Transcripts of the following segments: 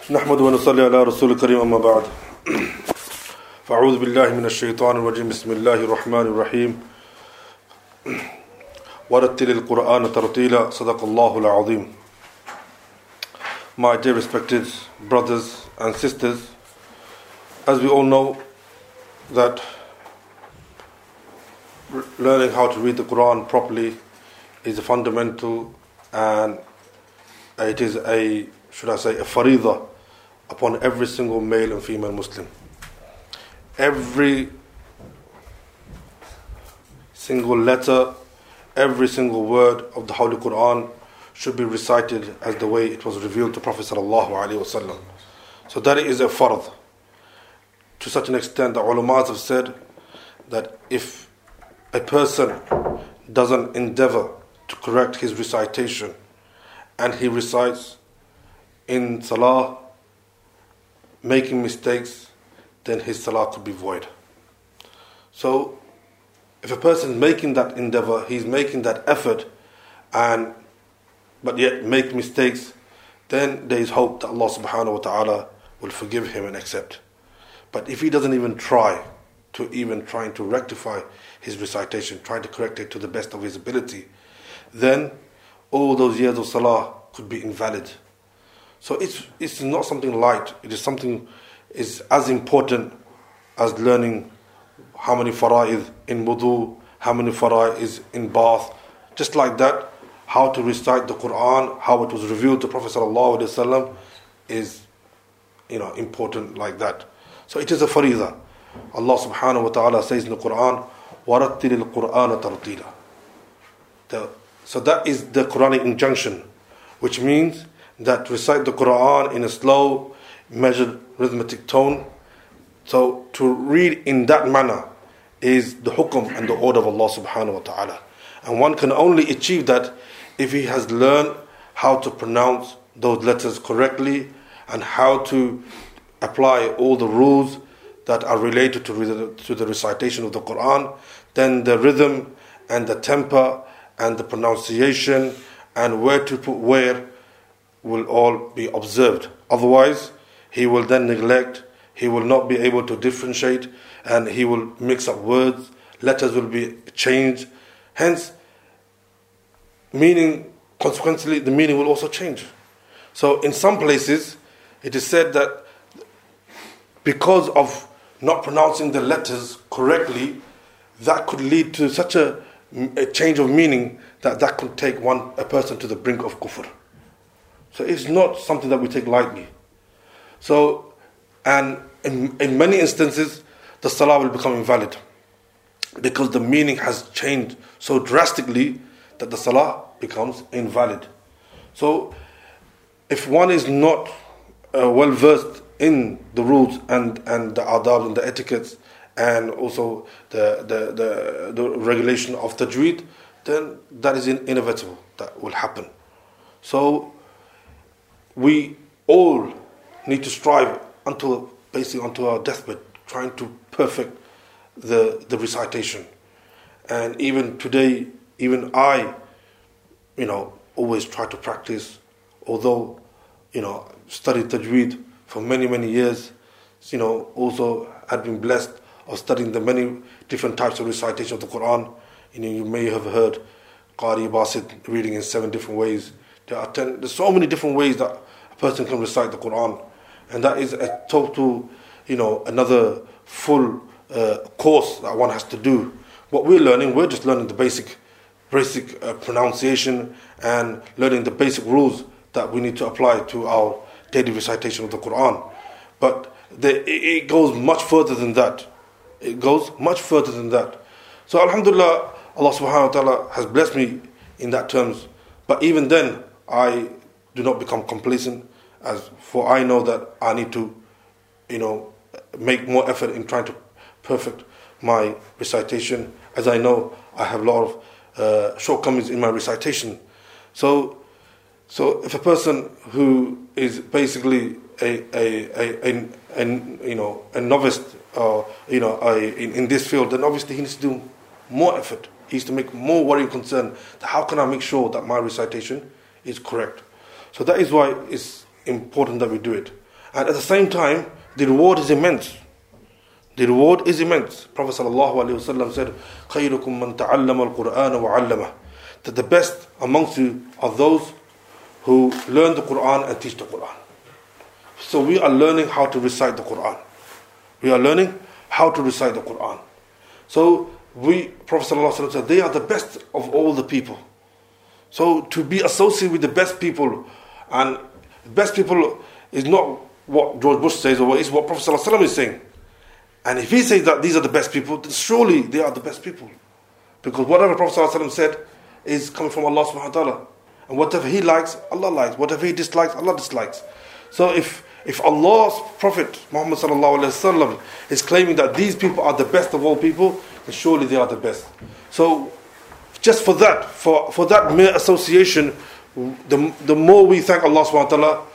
نحمد ونصلي على رسول الكريم أما بعد فأعوذ بالله من الشيطان الرجيم بسم الله الرحمن الرحيم ورتل القرآن ترتيلا صدق الله العظيم. My dear respected brothers and sisters, as we all know that learning how to read the Quran properly is a fundamental, and it is a faridah upon every single male and female Muslim. Every single letter, every single word of the Holy Quran should be recited as the way it was revealed to Prophet sallallahu alaihi wasallam. So that is a fard. To such an extent, the ulamas have said that if a person doesn't endeavor to correct his recitation and he recites in salah making mistakes, then his salah could be void. So if a person is making that endeavor, he's making that effort, but yet make mistakes, then there is hope that Allah subhanahu wa ta'ala will forgive him and accept. But if he doesn't even trying to rectify his recitation, trying to correct it to the best of his ability, then all those years of salah could be invalid. So it's not something light. It is something is as important as learning how many fara'id in wudu, how many fara'id in bath. Just like that, how to recite the Quran, how it was revealed to Prophet sallallahu alaihi wasallam is, important like that. So it is a faridah. Allah subhanahu wa ta'ala says in the Quran, وَرَتِّلِ الْقُرْآنَ تَرْتِيلًا. So that is the Quranic injunction, which means that recite the Quran in a slow, measured, rhythmic tone. So to read in that manner is the hukum and the order of Allah subhanahu wa ta'ala. And one can only achieve that if he has learned how to pronounce those letters correctly and how to apply all the rules that are related to the recitation of the Quran. Then the rhythm and the temper and the pronunciation and where to put where will all be observed. Otherwise, he will then neglect, he will not be able to differentiate, and he will mix up words, letters will be changed. Hence, consequently, the meaning will also change. So in some places, it is said that because of not pronouncing the letters correctly, that could lead to such a change of meaning that could take a person to the brink of kufr. So it's not something that we take lightly. So, and in many instances, the salah will become invalid because the meaning has changed so drastically that the salah becomes invalid. So, if one is not well versed in the rules and the adab and the etiquettes and also the regulation of tajweed, then that is inevitable, that will happen. So we all need to strive until our deathbed, trying to perfect the recitation. And even today, even I, always try to practice, although, studied tajweed for many, many years, also had been blessed of studying the many different types of recitation of the Quran. You may have heard Qari Basit reading in 7 different ways. There's so many different ways that a person can recite the Quran, and that is a total, another full course that one has to do. What we're just learning the basic pronunciation and learning the basic rules that we need to apply to our daily recitation of the Quran. But it goes much further than that. So alhamdulillah, Allah subhanahu wa ta'ala has blessed me in that terms. But even then, I do not become complacent, for I know that I need to, make more effort in trying to perfect my recitation, as I know I have a lot of shortcomings in my recitation. So if a person who is basically a novice, in this field, then obviously he needs to do more effort. He needs to make more worrying concern. How can I make sure that my recitation is correct? So that is why it's important that we do it. And at the same time, the reward is immense. The reward is immense. Prophet ﷺ said, خَيْرُكُمْ مَنْ تَعَلَّمَ الْقُرْآنَ وَعَلَّمَهُ. That the best amongst you are those who learn the Quran and teach the Quran. So we are learning how to recite the Quran. We are learning how to recite the Quran. So Prophet ﷺ said, they are the best of all the people. So to be associated with the best people, and best people is not what George Bush says, or it's what Prophet ﷺ is saying. And if he says that these are the best people, then surely they are the best people. Because whatever Prophet ﷺ said is coming from Allah subhanahu wa ta'ala. And whatever he likes, Allah likes. Whatever he dislikes, Allah dislikes. So if Allah's Prophet Muhammad sallallahu alaihi wasallam is claiming that these people are the best of all people, then surely they are the best. So just for that mere association, the more we thank Allah subhanahu wa ta'ala,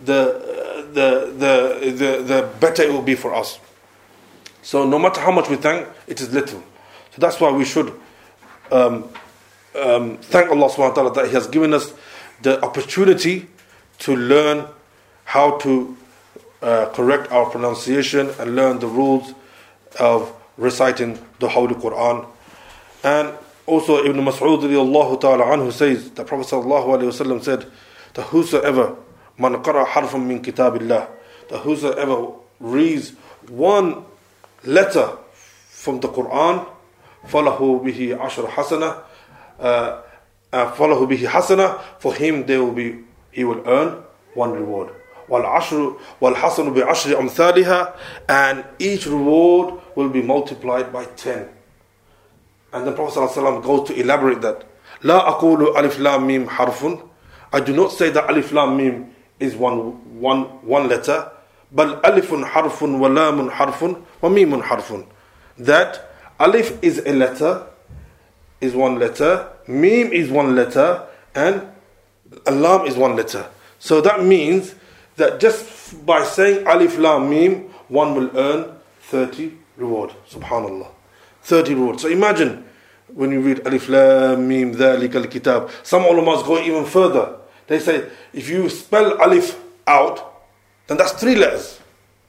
the better it will be for us. So no matter how much we thank, it is little. So that's why we should thank Allah subhanahu wa ta'ala that He has given us the opportunity to learn how to correct our pronunciation and learn the rules of reciting the Holy Quran. And also Ibn Mas'ud radiyallahu ta'ala anhu says, the Prophet sallallahu alayhi wa sallam said, that whosoever man qara harfan min kitabillah, that whosoever reads one letter from the Quran, falahu bihi ashra hasana, falahu bihi hasana, for him he will earn one reward. وَالْحَسَنُ بِعَشْرِ أَمْثَالِهَا, and each reward will be multiplied by 10. And then Prophet ﷺ goes to elaborate that. لَا أَقُولُ أَلِفْ لَامْ مِيمْ حَرْفٌ, I do not say that Alif Lam Mim is one letter, بَلْ أَلِفٌ حَرْفٌ وَلَامٌ حَرْفٌ وَمِيمٌ حَرْفٌ. That Alif is a letter, is one letter, Mim is one letter, and Lam is one letter. So that means that just by saying Alif Lam Mim, one will earn 30 reward. Subhanallah. 30 reward. So imagine when you read Alif Lam Mim ذَلِكَ الْكِتَابِ. Some ulamas go even further. They say if you spell Alif out, then that's 3 letters.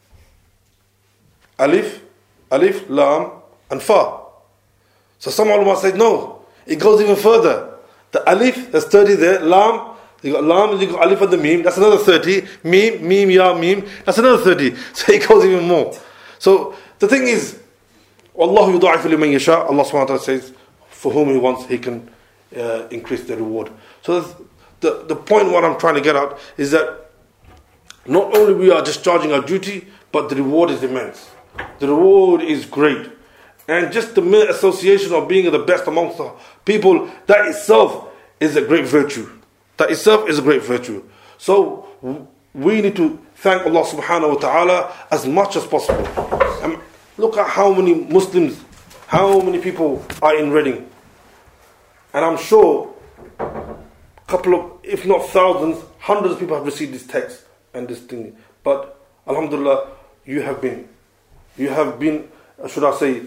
Alif, Lam, and Fa. So some ulama say no, it goes even further. The Alif, there's 30 there. Lam, you got Lam, you got Alif and the Mim, that's another 30. Mim, Ya, Mim, that's another 30. So it goes even more. So the thing is, Wallahu yudha'ifu liman yasha. Allah subhanahu wa ta'ala says, for whom He wants, He can increase the reward. So the point what I'm trying to get at is that not only we are discharging our duty, but the reward is immense. The reward is great. And just the mere association of being the best amongst the people, that itself is a great virtue. That itself is a great virtue. So we need to thank Allah subhanahu wa ta'ala as much as possible. And look at how many Muslims, how many people are in Reading. And I'm sure couple of, if not thousands, hundreds of people have received this text and this thing. But alhamdulillah, you have been, should I say,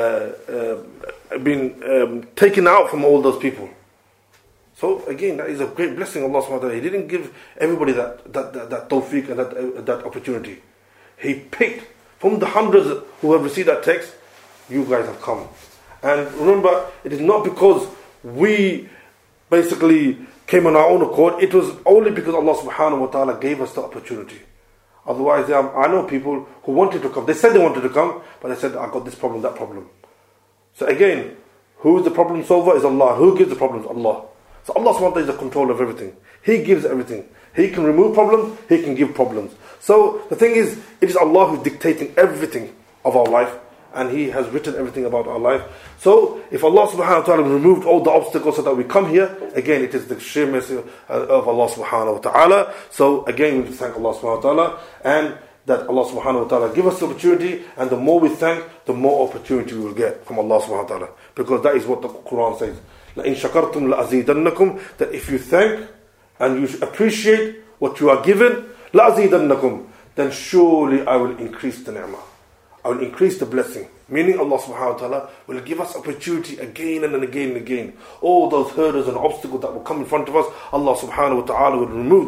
been taken out from all those people. So again, that is a great blessing of Allah subhanahu wa ta'ala. He didn't give everybody that tawfiq and that opportunity. He picked from the hundreds who have received that text, you guys have come. And remember, it is not because we basically came on our own accord. It was only because Allah subhanahu wa ta'ala gave us the opportunity. Otherwise, I know people who wanted to come. They said they wanted to come, but they said, I got this problem, that problem. So again, who is the problem solver? Is Allah. Who gives the problems? Allah. So Allah subhanahu wa ta'ala is the control of everything. He gives everything. He can remove problems, He can give problems. So the thing is, it is Allah who is dictating everything of our life, and He has written everything about our life. So if Allah subhanahu wa ta'ala removed all the obstacles so that we come here, again it is the sheer mercy of Allah subhanahu wa ta'ala. So again we thank Allah subhanahu wa ta'ala, and that Allah subhanahu wa ta'ala give us the opportunity, and the more we thank, the more opportunity we will get from Allah subhanahu wa ta'ala. Because that is what the Quran says. لَإِن شَكَرْتُمْ لَأَزِيدَنَّكُمْ. That if you thank and you appreciate what you are given, لَأَزِيدَنَّكُمْ, then surely I will increase the ni'mah. I will increase the blessing. Meaning Allah subhanahu wa ta'ala will give us opportunity again and again and again. All those hurdles and obstacles that will come in front of us, Allah subhanahu wa ta'ala will remove them.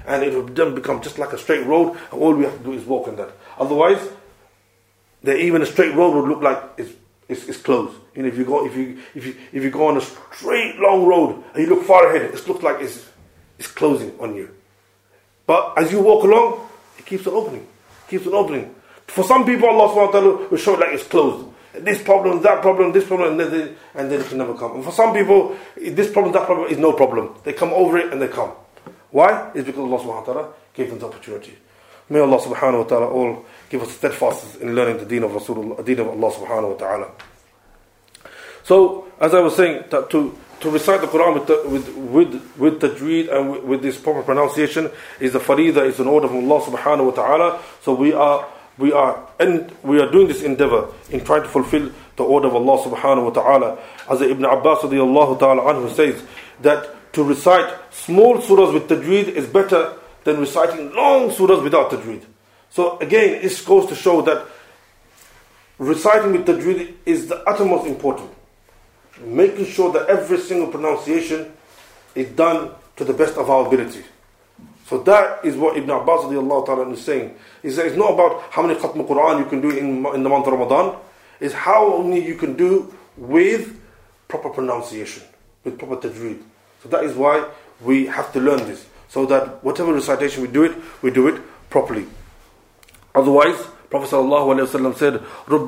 and it will then become just like a straight road, and all we have to do is walk on that. Otherwise, even a straight road would look like it's closed. You know, if you go on a straight long road and you look far ahead, it looks like it's closing on you. But as you walk along, it keeps on opening. For some people, Allah subhanahu wa ta'ala will show it like it's closed. This problem, that problem, this problem, and then it can never come. And for some people, this problem, that problem is no problem. They come over it and they come. Why? It's because Allah subhanahu wa ta'ala gave them the opportunity. May Allah subhanahu wa ta'ala all give us steadfastness in learning the deen of Rasulullah, the deen of Allah subhanahu wa ta'ala. So, as I was saying, that to recite the Quran with tajweed and with this proper pronunciation is a farida, is an order from Allah subhanahu wa ta'ala. So we are doing this endeavor in trying to fulfill the order of Allah subhanahu wa ta'ala. As Ibn Abbas radiyallahu ta'ala anhu says, that to recite small surahs with tajweed is better than reciting long surahs without tajweed. So again, this goes to show that reciting with tajweed is the uttermost important. Making sure that every single pronunciation is done to the best of our ability. So that is what Ibn Abbas radiyallahu ta'ala is saying. He says it's not about how many khatm Quran you can do in the month of Ramadan. It's how many you can do with proper pronunciation, with proper tajweed. So that is why we have to learn this. So that whatever recitation we do it properly. Otherwise, Prophet sallallahu alaihi wasallam said, رُبَّ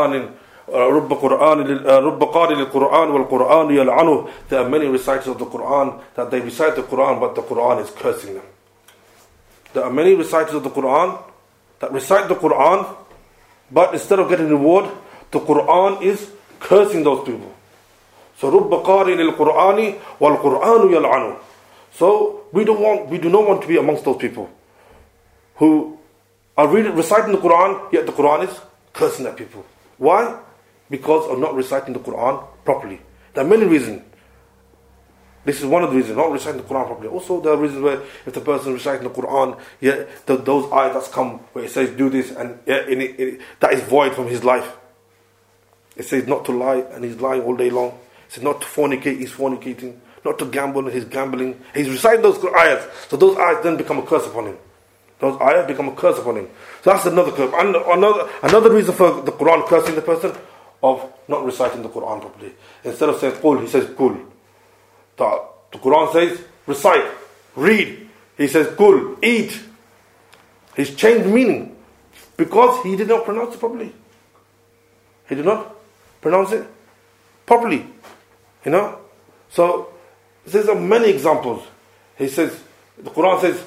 قَارِ لِلْقُرْآنِ وَالْقُرْآنُ يَلْعَنُهُ. There are many reciters of the Quran that they recite the Quran, but the Quran is cursing them. There are many reciters of the Quran that recite the Quran, but instead of getting reward, the Quran is cursing those people. So رُبَّ قَارِ لِلْقُرْآنِ وَالْقُرْآنُ يَلْعَنُهُ. So we do not want to be amongst those people who are reciting the Quran, yet the Quran is cursing at people. Why? Because of not reciting the Quran properly. There are many reasons. This is one of the reasons, not reciting the Quran properly. Also, there are reasons where if the person is reciting the Quran, those ayats that come where it says do this, and that is void from his life. It says not to lie, and he's lying all day long. It says not to fornicate, he's fornicating. Not to gamble, and he's gambling. He's reciting those ayats. So those ayats then become a curse upon him. Those ayats become a curse upon him. So that's another curse. And another reason for the Quran cursing the person of not reciting the Quran properly. Instead of saying qul, he says qul. The Quran says recite, read. He says qul, eat. He's changed meaning because he did not pronounce it properly. He did not pronounce it properly. You know? So there's many examples. He says, the Quran says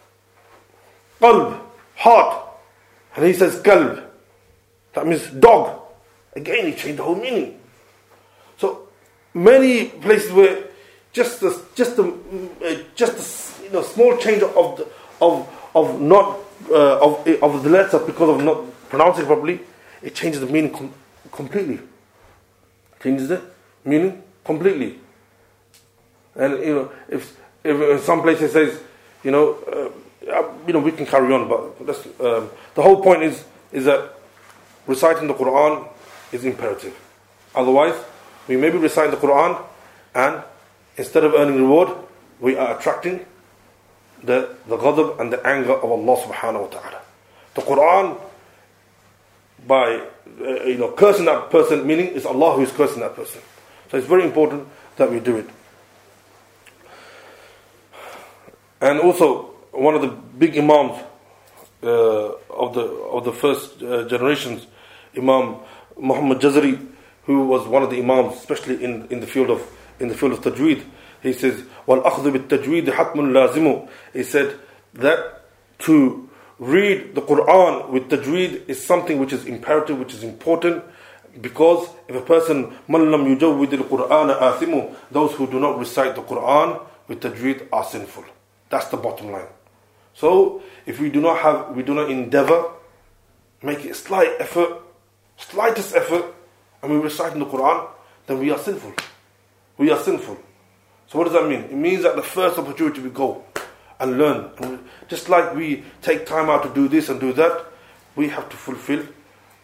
qalb, heart, and he says kalb. That means dog. Again, he changed the whole meaning. So many places where just a small change of the letter because of not pronouncing it properly, it changes the meaning completely. Changes the meaning completely. And if in some places it says, we can carry on, but the whole point is that reciting the Quran is imperative. Otherwise, we may be reciting the Quran, and instead of earning reward, we are attracting the ghadab and the anger of Allah subhanahu wa ta'ala. The Quran, by cursing that person, meaning it's Allah who is cursing that person. So it's very important that we do it. And also, one of the big imams of the first generations, Imam Muhammad Jazari, who was one of the imams, especially in the field of tajweed, he says, "Wal-akhdhu bit-tajweed hatmun lazimu." He said that to read the Quran with tajweed is something which is imperative, which is important, because if a person man lam yujawwid al-Qur'ana athimu, those who do not recite the Quran with tajweed are sinful. That's the bottom line. So if we do not endeavor, make it slightest effort, and we recite in the Quran, then we are sinful. We are sinful. So what does that mean? It means that the first opportunity we go and learn, and just like we take time out to do this and do that, we have to fulfill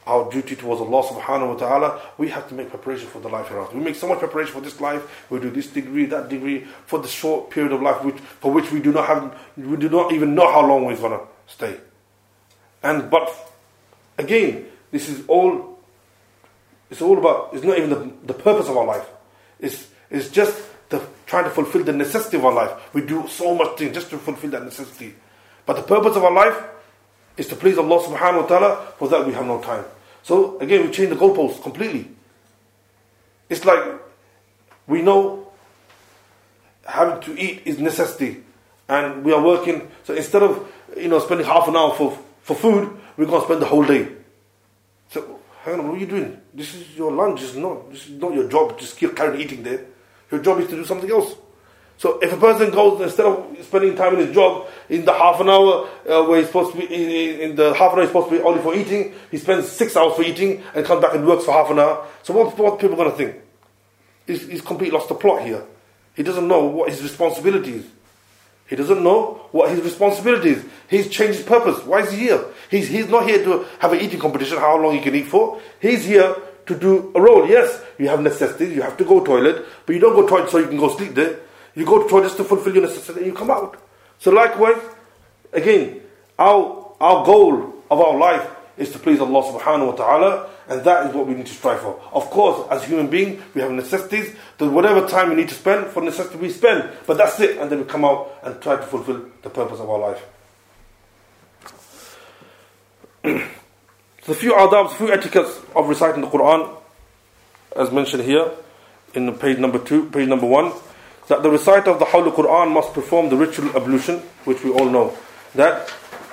our duty towards Allah subhanahu wa ta'ala, we have to make preparation for the life hereafter. We make so much preparation for this life, we do this degree, that degree, for the short period of life for which we do not even know how long we're going to stay. But again, this is all, it's not even the purpose of our life. It's just trying to fulfill the necessity of our life. We do so much things just to fulfill that necessity. But the purpose of our life is to please Allah subhanahu wa ta'ala. For that we have no time. So again, we change the goalposts completely. It's like we know having to eat is necessity, and we are working. So instead of spending half an hour for food, we're going to spend the whole day. So hang on, what are you doing? This is your lunch. This is not your job. Just keep carrying eating there. Your job is to do something else. So if a person goes, instead of spending time in his job, in the half an hour where he's supposed to be, in the half an hour he's supposed to be only for eating, he spends 6 hours for eating and comes back and works for half an hour. So what people going to think? He's completely lost the plot here. He doesn't know what his responsibility is. He doesn't know what his responsibility is. He's changed his purpose. Why is he here? He's not here to have an eating competition, how long he can eat for. He's here to do a role. Yes, you have necessities, you have to go toilet, but you don't go toilet so you can go sleep there. You go to toilet just to fulfill your necessity and you come out. So likewise, again, our goal of our life is to please Allah subhanahu wa ta'ala, and that is what we need to strive for. Of course, as human beings, we have necessities, that whatever time we need to spend for necessity we spend, but that's it, and then we come out and try to fulfill the purpose of our life. So a few adabs, a few etiquettes of reciting the Quran, as mentioned here in page number 1, that the reciter of the Holy Quran must perform the ritual ablution, which we all know. That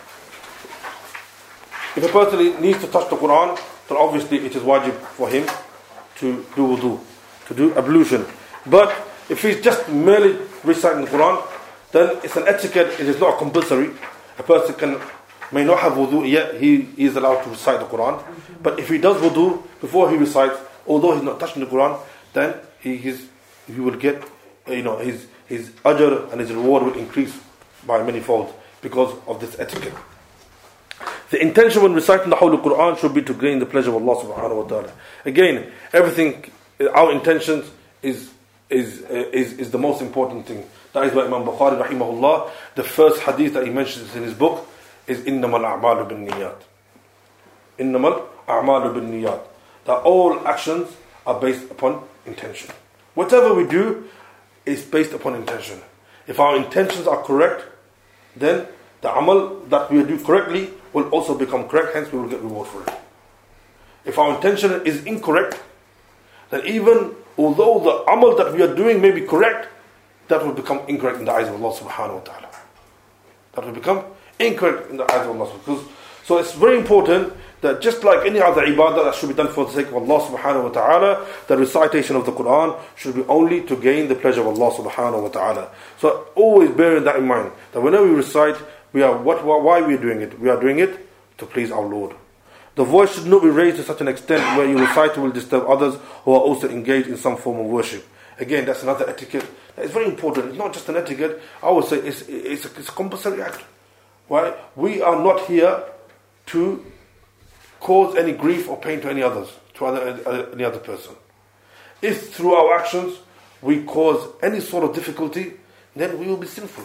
if a person needs to touch the Quran, then obviously it is wajib for him to do wudu, to do ablution. But if he's just merely reciting the Quran, then it's an etiquette, it is not compulsory. A person may not have wudu, yet he is allowed to recite the Quran. But if he does wudu before he recites, although he's not touching the Quran, then he will get his ajr and his reward will increase by many folds because of this etiquette. The intention when reciting the Holy Quran should be to gain the pleasure of Allah subhanahu wa ta'ala. Again, everything, our intentions is the most important thing. That is why Imam Bukhari rahimahullah, the first hadith that he mentions in his book is innamal a'malu bin niyat. Innamal a'malu bin niyat. That all actions are based upon intention. Whatever we do is based upon intention. If our intentions are correct, then the amal that we do correctly will also become correct, hence we will get reward for it. If our intention is incorrect, then even although the amal that we are doing may be correct, that will become incorrect in the eyes of Allah subhanahu wa ta'ala. That will become incorrect in the eyes of Allah. So it's very important that just like any other ibadah that should be done for the sake of Allah subhanahu wa ta'ala, the recitation of the Quran should be only to gain the pleasure of Allah subhanahu wa ta'ala. So always bearing that in mind, that whenever we recite, why we are doing it? We are doing it to please our Lord. The voice should not be raised to such an extent where your recital will disturb others who are also engaged in some form of worship. Again, that's another etiquette. It's very important. It's not just an etiquette. I would say it's a compulsory act. Why? We are not here to cause any grief or pain to any others, to any other person. If through our actions we cause any sort of difficulty, then we will be sinful.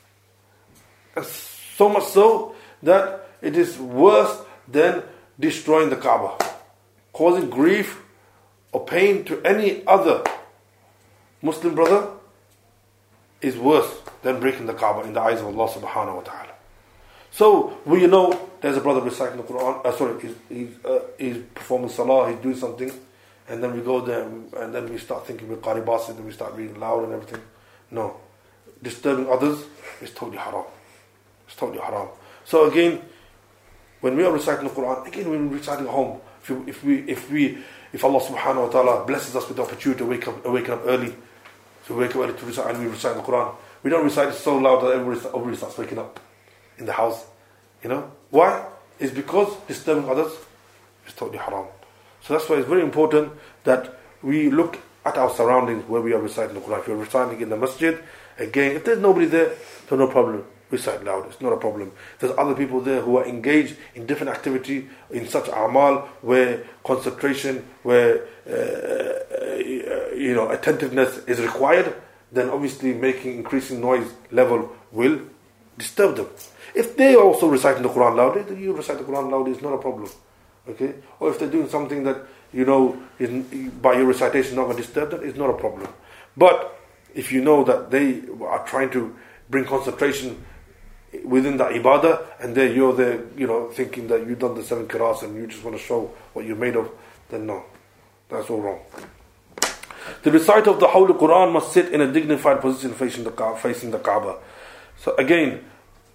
And so much so that it is worse than destroying the Kaaba. Causing grief or pain to any other Muslim brother is worse than breaking the Kaaba in the eyes of Allah subhanahu wa ta'ala. So we know there's a brother reciting the Quran, he's performing salah, he's doing something, and then we go there and then we start thinking we're qari basid and we start reading loud and everything. No. Disturbing others is totally haram. It's totally haram. So again, when we are reciting the Quran, again when we're reciting at home, if Allah subhanahu wa ta'ala blesses us with the opportunity to wake up early, to wake up early to recite, and we recite the Quran, we don't recite it so loud that everybody starts waking up in the house. Why? It's because disturbing others is totally haram. So that's why it's very important that we look at our surroundings where we are reciting the Quran. If you're reciting in the masjid, again, if there's nobody there, then no problem. recite loud. It's not a problem. There's other people there who are engaged in different activity, in such a'mal where concentration, where attentiveness is required. Then obviously increasing noise level will disturb them. If they are also reciting the Quran loudly, then you recite the Quran loudly. It's not a problem. Okay? Or if they're doing something that by your recitation not going to disturb them, it's not a problem. But if you know that they are trying to bring concentration within the ibadah, and you're there, thinking that you've done the 7 qira'ats and you just want to show what you're made of, then no, that's all wrong. The reciter of the Holy Quran must sit in a dignified position facing the Kaaba. So again,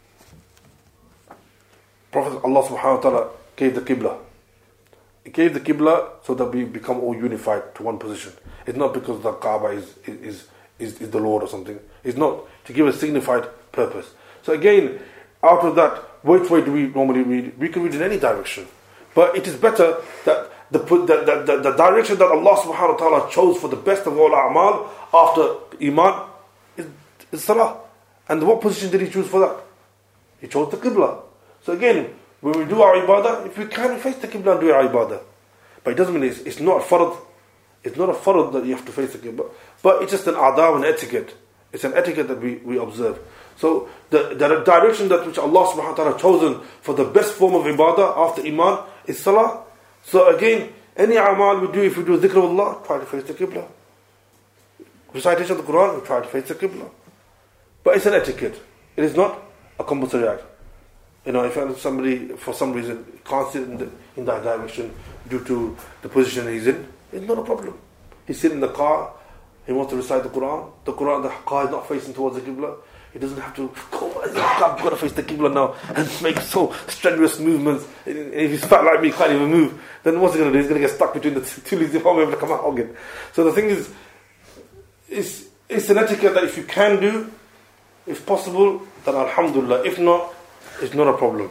Prophet Allah subhanahu wa ta'ala gave the Qibla. He gave the Qibla so that we become all unified to one position. It's not because the Kaaba is the Lord or something. It's not to give a signified purpose. So again, out of that, which way do we normally read? We can read in any direction. But it is better that the direction that Allah subhanahu wa ta'ala chose for the best of all a'mal after Iman is Salah. And what position did He choose for that? He chose the Qibla. So again, when we do our ibadah, if we can face the Qibla and do our ibadah. But it doesn't mean it's not a fard. It's not a fard that you have to face the Qibla. But it's just an adab and etiquette. It's an etiquette that we observe. So the direction that which Allah subhanahu wa ta'ala has chosen for the best form of ibadah after Iman is Salah. So again, any amal we do, if we do dhikr of Allah, try to face the Qibla. Recitation of the Quran, we try to face the Qibla. But it's an etiquette. It is not a compulsory act. If somebody for some reason can't sit in that direction due to the position he's in, it's not a problem. He's sitting in the car, he wants to recite the Quran. The car is not facing towards the Qibla. He doesn't have to go, I've got to face the Qibla now and make so strenuous movements. If he's fat like me, he can't even move. Then what's he going to do? He's going to get stuck between the two leaves. He won't be able to come out again. So the thing is, it's an etiquette that if you can do, if possible, then alhamdulillah. If not, it's not a problem.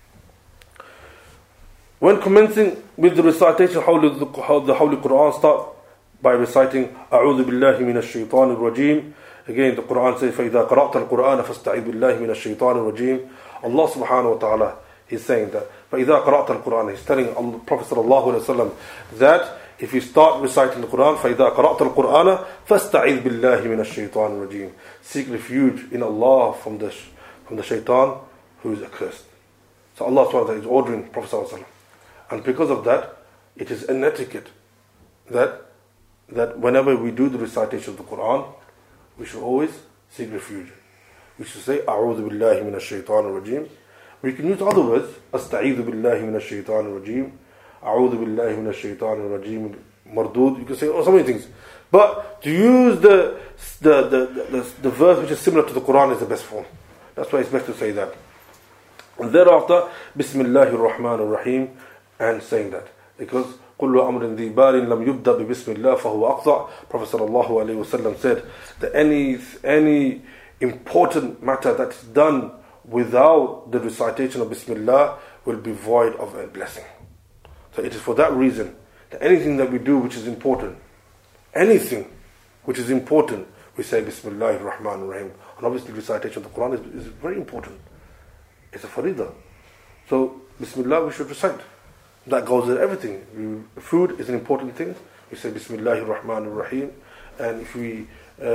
When commencing with the recitation of the Holy Quran, start by reciting أعوذ بالله من الشيطان الرجيم. Again, the Quran says, فَإِذَا قَرَأْتَ الْقُرْآنَ فَاسْتَعِذْ بِاللَّهِ مِنَ الشَّيْطَانِ الرَّجِيمِ. Allah subhanahu wa ta'ala, He's saying that فَإِذَا قَرَأْتَ الْقُرْآنَ, He's telling Prophet sallallahu alayhi wa sallam that if you start reciting the Quran, فَإِذَا قَرَأْتَ الْقُرْآنَ فَاسْتَعِذْ بِاللَّهِ مِنَ الشَّيْطَانِ الرَّجِيمِ. Seek refuge in Allah from the shaitan who is accursed. So Allah subhanahu wa ta'ala is ordering Prophet sallallahu alayhi wa sallam. And because of that, it is an etiquette that whenever we do the recitation of the Quran, we should always seek refuge. We should say, أعوذ بالله من الشيطان الرجيم. We can use other words, أستعيذ بالله من الشيطان الرجيم, أعوذ بالله من الشيطان الرجيم مردود. You can say so many things. But to use the verse which is similar to the Quran is the best form. That's why it's best to say that. And thereafter, Bismillahir Rahmanir Rahim, and saying that. Because كل أمر ذي بال لم يبدأ ببسم الله فهو أقطع. Prophet sallallahu alaihi wasallam said that any important matter that is done without the recitation of Bismillah will be void of a blessing. So it is for that reason that anything that we do which is important, anything which is important, we say Bismillahir Rahmanir Rahim. And obviously recitation of the Quran is very important. It's a farida. So Bismillah we should recite. That goes with everything. Food is an important thing. We say Bismillahir Rahmanir Rahim. And if we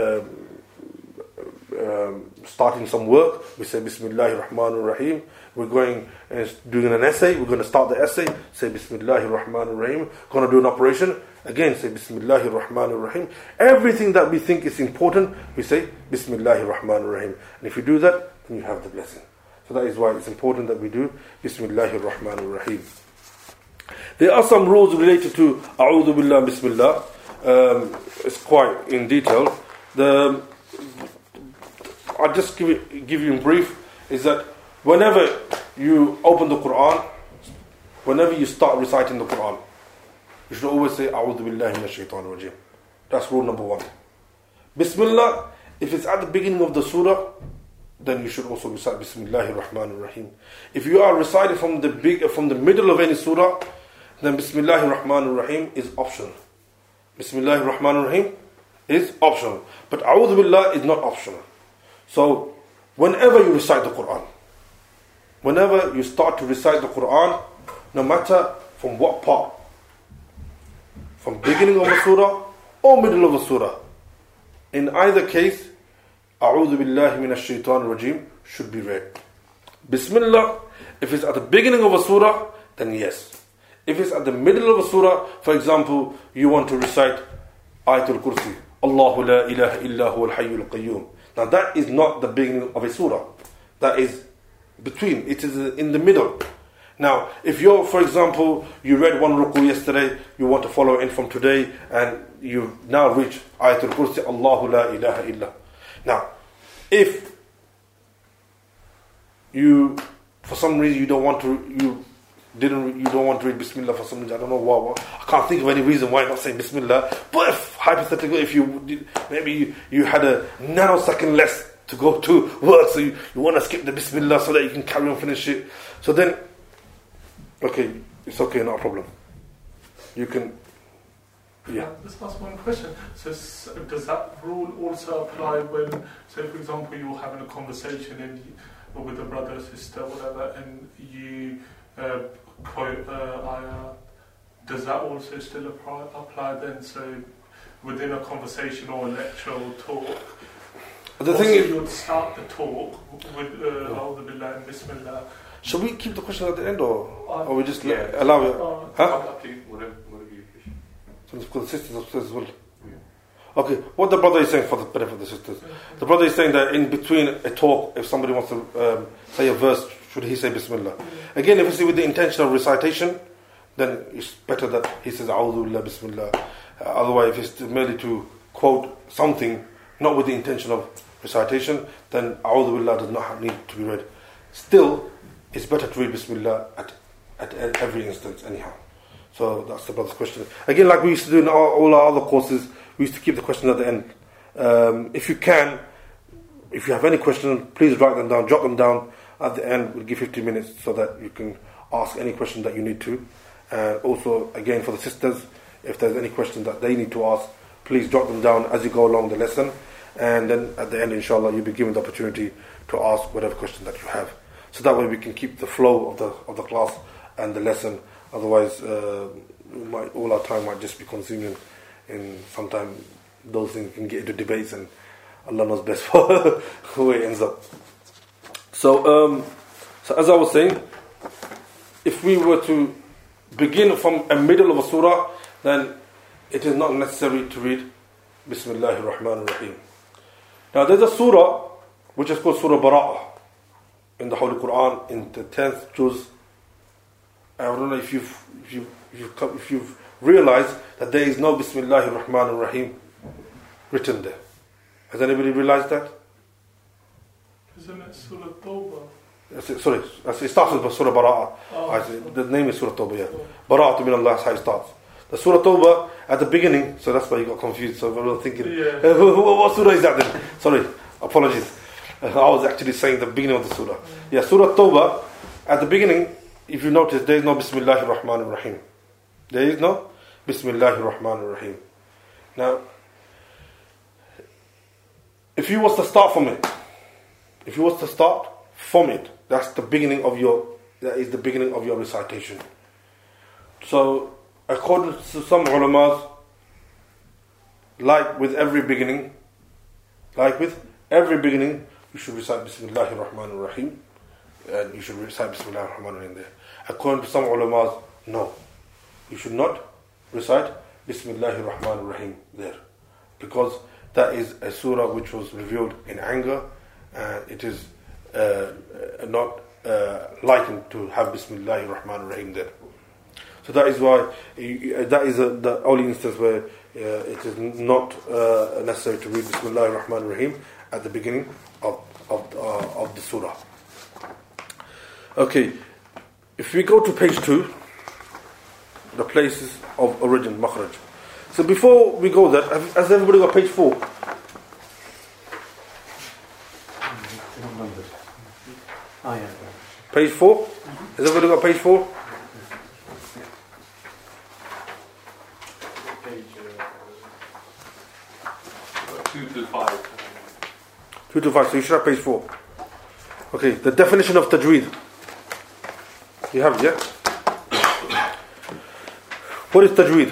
starting some work, we say Bismillahir Rahmanir Rahim. We're going and doing an essay, we're going to start the essay, say Bismillahir Rahmanir Rahim. Going to do an operation, again say Bismillahir Rahmanir Rahim. Everything that we think is important, we say Bismillahir Rahmanir Rahim. And if you do that, then you have the blessing. So that is why it's important that we do Bismillahir Rahmanir Rahim. There are some rules related to A'udhu Billah Bismillah. It's quite in detail. I'll just give you in brief, is that whenever you open the Quran, whenever you start reciting the Quran, you should always say A'udhu Billahi Minash Shaitanir Rajim. That's rule number 1. Bismillah, if it's at the beginning of the surah, then you should also recite Bismillahir Rahmanir Rahim. If you are reciting from the middle of any surah, then Bismillahir Rahmanir Rahim is optional. Bismillahir Rahmanir Rahim is optional. But A'udhu Billah is not optional. So, whenever you recite the Quran, whenever you start to recite the Quran, no matter from what part, from beginning of a surah or middle of a surah, in either case, A'udhu billahi minash shaitanir rajim should be read. Bismillah, if it's at the beginning of a surah, then yes. If it's at the middle of a surah, for example, you want to recite Ayatul Kursi, Allahu la ilaha illa huwa al-hayyul qayyum. Now that is not the beginning of a surah. That is between. It is in the middle. Now, if you're, for example, you read one ruku yesterday, you want to follow in from today, and you now reach Ayatul Kursi, Allahu la ilaha illa. Now, if you, for some reason, you don't want to read Bismillah for some reason, I don't know why. I can't think of any reason why not saying Bismillah. But if, hypothetically, if you did, maybe you had a nanosecond less to go to work, so you want to skip the Bismillah so that you can carry on finish it. So then, okay, it's okay, not a problem. You can, yeah. Just ask one question. So does that rule also apply when, say for example, you're having a conversation and with a brother or sister, whatever, and you quote ayah? Does that also still apply then? So within a conversation or a lecture or talk, the thing is, you would start the talk with A'udhu billahi and Bismillah. Should we keep the question at the end, or we just allow it? Up to you, whatever you wish. So for the sisters upstairs as well. Yeah. Okay, what the brother is saying for the benefit of the sisters. The brother is saying that in between a talk, if somebody wants to say a verse, should he say Bismillah? Again, if it's with the intention of recitation, then it's better that he says A'udhu billah Bismillah. Otherwise, if it's merely to quote something, not with the intention of recitation, then A'udhu billah does not need to be read. Still, it's better to read Bismillah at every instance anyhow. So that's the brother's question. Again, like we used to do in all our other courses, we used to keep the questions at the end. If you can, if you have any questions, please write them down, jot them down at the end. We'll give 15 minutes so that you can ask any question that you need to. And also, again, for the sisters, if there's any question that they need to ask, please jot them down as you go along the lesson. And then at the end, inshallah, you'll be given the opportunity to ask whatever question that you have. So that way we can keep the flow of the class and the lesson. Otherwise, all our time might just be consuming. And sometimes those things can get into debates, and Allah knows best for where it ends up. So as I was saying, if we were to begin from a middle of a surah, then it is not necessary to read Bismillahir Rahmanir Rahim. Now there's a surah which is called Surah Bara'ah in the Holy Quran, in the 10th juz. I don't know if you've realized that there is no Bismillahir Rahmanir Rahim written there. Has anybody realized that? Isn't it Surah Tawbah? Sorry, it starts with Surah Bara'ah. The name is Surah Tawbah, yeah. Bara'atu min Allah, that's how it starts. The Surah Tawbah at the beginning, so that's why you got confused. So everyone thinking, what surah is that then? Sorry, apologies. I was actually saying the beginning of the surah. Yeah, Surah Tawbah, at the beginning, if you notice, there is no Bismillahir Rahmanir Rahim. There is no Bismillahir Rahmanir Rahim. Now, if you was to start from it, that's the beginning of your recitation. So, according to some ulamas, like with every beginning, you should recite Bismillahir Rahmanir Rahim, and you should recite Bismillahir Rahmanir Rahim there. According to some ulamas, no, you should not recite Bismillahir Rahmanir Rahim there, because that is a surah which was revealed in anger, and it is not likened to have Bismillahir Rahmanir Rahim there. So that is why that is the only instance where it is not necessary to read Bismillahir Rahmanir Rahim at the beginning of the surah. Okay, if we go to page 2, the places of origin, makhraj. So before we go there, has everybody got page 4? Page 4? Has everybody got page 4? Page 2 to 5. 2 to 5, so you should have page 4. Okay, the definition of tajweed. You have it, yeah? What is tajweed?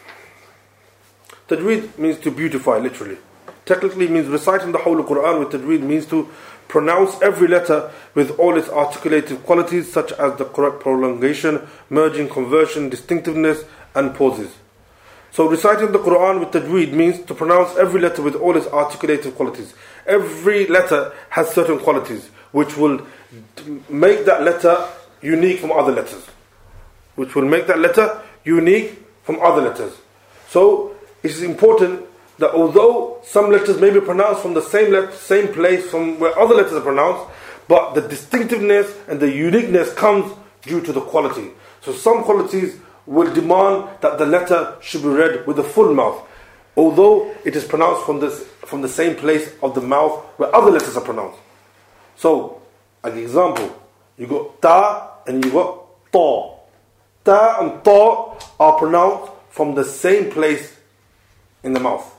Tajweed means to beautify, literally. Technically means reciting the whole Quran with tajweed means to pronounce every letter with all its articulated qualities such as the correct prolongation, merging, conversion, distinctiveness and pauses. So reciting the Quran with tajweed means to pronounce every letter with all its articulated qualities. Every letter has certain qualities which will make that letter unique from other letters. Which will make that letter unique from other letters. So it is important that although some letters may be pronounced from the same place from where other letters are pronounced, but the distinctiveness and the uniqueness comes due to the quality. So some qualities will demand that the letter should be read with a full mouth, although it is pronounced from the same place of the mouth where other letters are pronounced. So, an example, you got ta and you got ta. Ta and ta are pronounced from the same place in the mouth.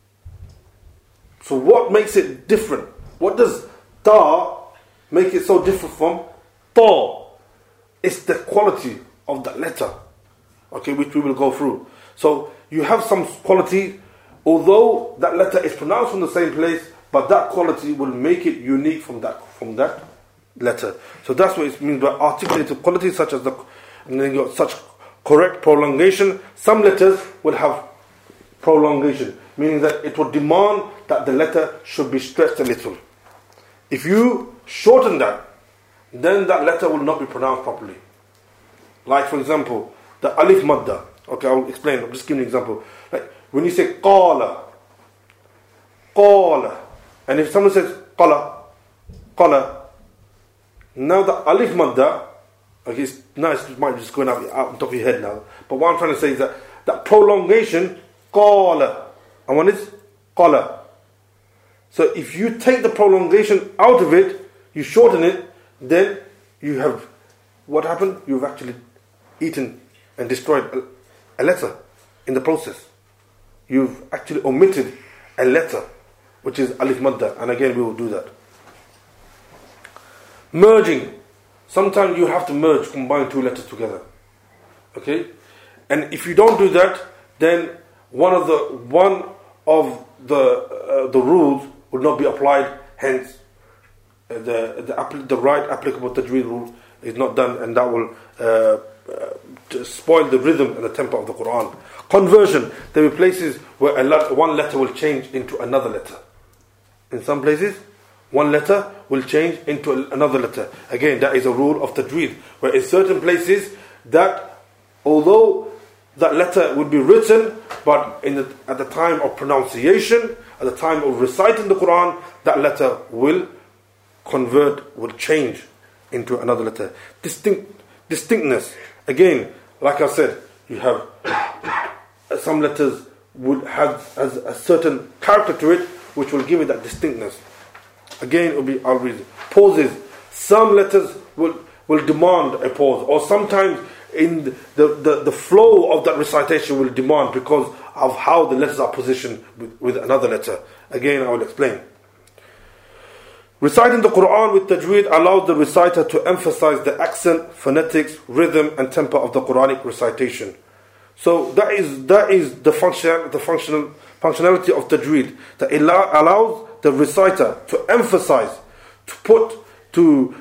So what makes it different? What does ta make it so different from ta? It's the quality of that letter, okay, which we will go through. So you have some quality, although that letter is pronounced from the same place, but that quality will make it unique from that letter. So that's what it means by articulated qualities, such as such correct prolongation. Some letters will have prolongation, meaning that it will demand that the letter should be stretched a little. If you shorten that, then that letter will not be pronounced properly. Like for example, the alif madda. Okay, I'll explain. I'm just giving an example. Like when you say qala, qala, and if someone says qala, qala, now the alif madda, okay, now it might be just going out on top of your head now. But what I'm trying to say is that prolongation, qala, and one is qala. So if you take the prolongation out of it, you shorten it, then you have, what happened? You've actually eaten and destroyed a letter in the process. You've actually omitted a letter, which is alif madda, and again we will do that. Merging. Sometimes you have to merge, combine two letters together. Okay? And if you don't do that, then one of the rules will not be applied, hence the right applicable tajweed rule is not done, and that will spoil the rhythm and the tempo of the Quran. Conversion. There will be places where one letter will change into another letter. In some places, one letter will change into another letter. Again, that is a rule of tajweed, where in certain places that although that letter would be written, but at the time of pronunciation, at the time of reciting the Quran, that letter will convert, will change into another letter. Distinctness. Again, like I said, you have some letters would have a certain character to it, which will give it that distinctness. Again, it will be, I'll read it. Pauses. Some letters will demand a pause, or sometimes in the flow of that recitation will demand because of how the letters are positioned with another letter. Again, I will explain. Reciting the Quran with tajweed allows the reciter to emphasize the accent, phonetics, rhythm and tempo of the Quranic recitation. So that is the functionality of tajweed, that it allows the reciter to emphasize, to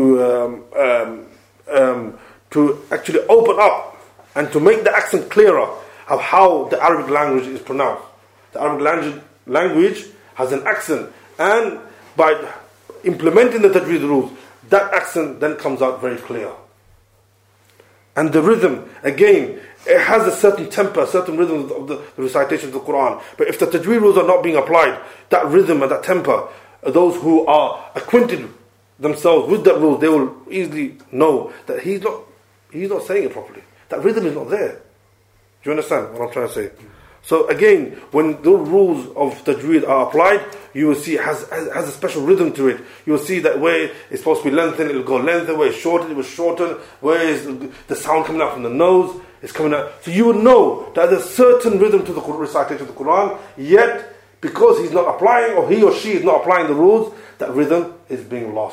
actually open up and to make the accent clearer of how the Arabic language is pronounced. The Arabic language has an accent, and by implementing the tajweed rules, that accent then comes out very clear. And the rhythm, again, it has a certain tempo, a certain rhythm of the recitation of the Quran. But if the tajweed rules are not being applied, that rhythm and that tempo, those who are acquainted themselves with that rule, they will easily know that he's not saying it properly. That rhythm is not there. Do you understand what I'm trying to say? So again, when the rules of tajweed are applied, you will see it has a special rhythm to it. You will see that where it's supposed to be lengthened, it will go lengthened. Where it's shortened, it will shorten. Where is the sound coming out from the nose, it's coming out. So you will know that there's a certain rhythm to the recitation of the Quran, yet because he's not applying, or he or she is not applying the rules, that rhythm is being lost.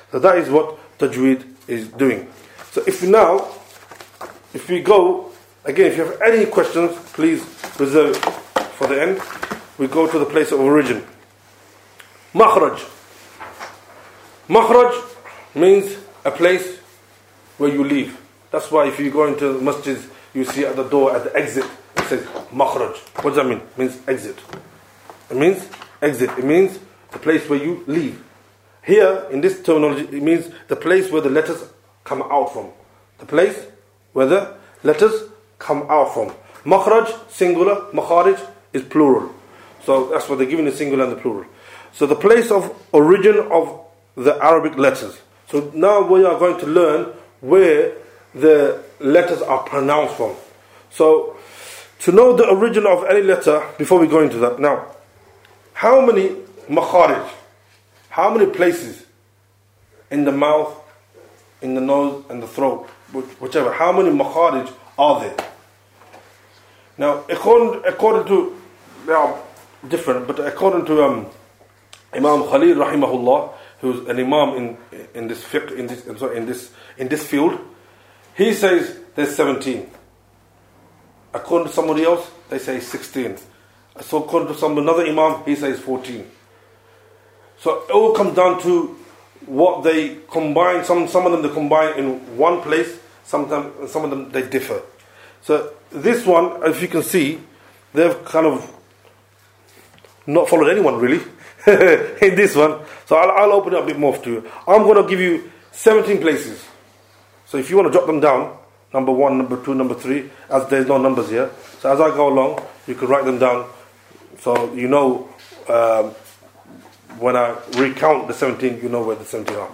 So that is what tajweed is doing. So if we go, again, if you have any questions, please reserve it for the end. We go to the place of origin. Makhraj. Makhraj means a place where you leave. That's why if you go into the masjid, you see at the door, at the exit, it says Makhraj. What does that mean? It means exit. It means exit. It means the place where you leave. Here, in this terminology, it means the place where the letters come out from. The place where the letters come out from. Makhraj, singular. Makharij is plural. So that's what they're giving the singular and the plural. So the place of origin of the Arabic letters. So now we are going to learn where the letters are pronounced from. So to know the origin of any letter, before we go into that, now, how many makharij, how many places in the mouth, in the nose and the throat, whichever, how many makharij are there? Now, according to, they are different, but according to Imam Khalil rahimahullah, who's an imam in this fiqh, in this field, he says there's 17. According to somebody else, they say 16. So according to another imam, he says 14. So it all comes down to what they combine. Some of them they combine in one place. Some of them they differ. So this one, as you can see, they've kind of not followed anyone really in this one. So I'll open it a bit more to you. I'm going to give you 17 places. So if you want to jot them down, number 1, number 2, number 3, as there's no numbers here. So as I go along, you can write them down. So you know, when I recount the 17, you know where the 17 are.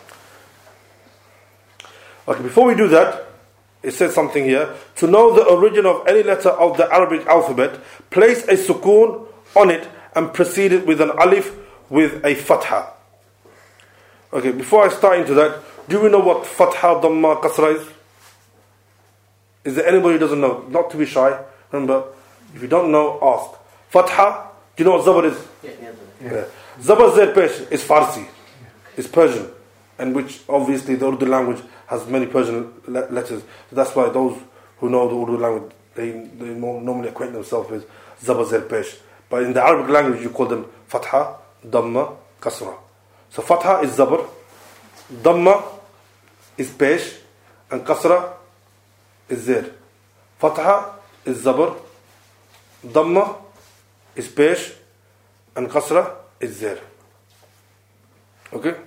Okay, before we do that, it says something here. To know the origin of any letter of the Arabic alphabet, place a sukoon on it and precede it with an alif with a fatha. Okay, before I start into that, do we know what fatha, dhamma, kasra is? Is there anybody who doesn't know? Not to be shy. Remember, if you don't know, ask. Fatha, do you know what zabar is? Yeah. Zabar Zer Pesh is Farsi. It's Persian. And which obviously the Urdu language has many Persian letters. So that's why those who know the Urdu language, they normally acquaint themselves with Zabar Zer Pesh. But in the Arabic language, you call them Fatha, Dhamma, Kasra. So Fatha is Zabar, Dhamma is Pesh, and Kasra is Zer. Fatha is Zabar, Dhamma is Pesh, and Kasra is Zer. Okay?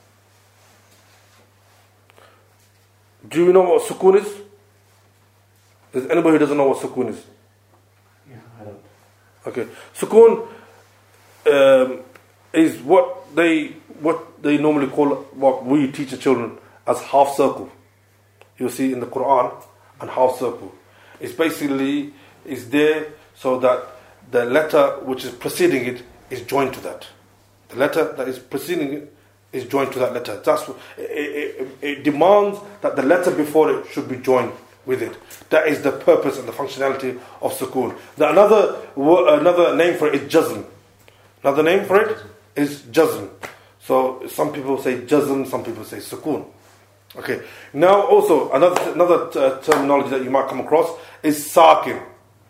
Do you know what sukoon is? Is anybody who doesn't know what sukoon is? Yeah, I don't. Okay, sukoon is what they normally call, what we teach the children as half circle. You'll see in the Quran, and half circle. It's basically is there so that the letter which is preceding it is joined to that. The letter that is preceding it is joined to that letter. That's what, it demands that the letter before it should be joined with it. That is the purpose and the functionality of sukoon. Another name for it is jazm. Another name for it is jazm. So some people say jazm, some people say sukoon. Okay. Now also another terminology that you might come across is sakin.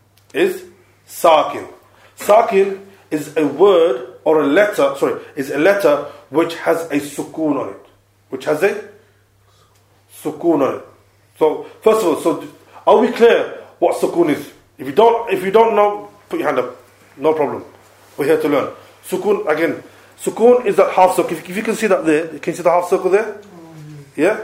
Sakin is a word or a letter. Is a letter which has a sukoon on it. Which has a sukoon on it. So first of all, are we clear what sukoon is? If you don't know, put your hand up. No problem. We're here to learn. Sukoon again. Sukoon is that half circle. If you can see that there, can you see the half circle there? Yeah.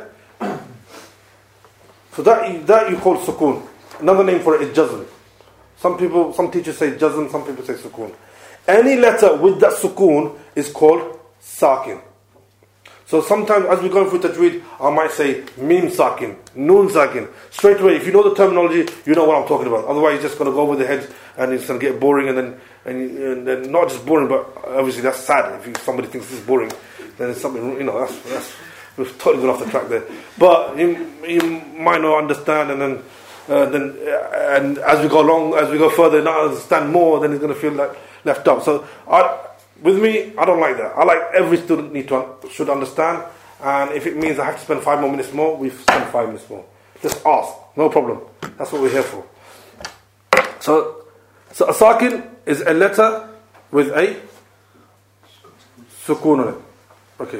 So that you call sukoon. Another name for it is jazm. Some teachers say jazm, some people say sukoon. Any letter with that sukoon is called sakin. So sometimes as we go through tajweed, I might say mim sakin, noon sakin. Straight away, if you know the terminology, you know what I'm talking about. Otherwise, you're just going to go over the head and it's going to get boring, and then not just boring, but obviously that's sad. If somebody thinks this is boring, then it's something, that's we've totally gone off the track there. But you might not understand, and then as we go along, as we go further, not understand more, then it's going to feel like left out. So with me, I don't like that. I like every student should understand And if it means I have to spend 5 more minutes more, we spend 5 minutes more. Just ask, no problem. That's what we're here for. So a sakin is a letter with a sukoon on it. Okay.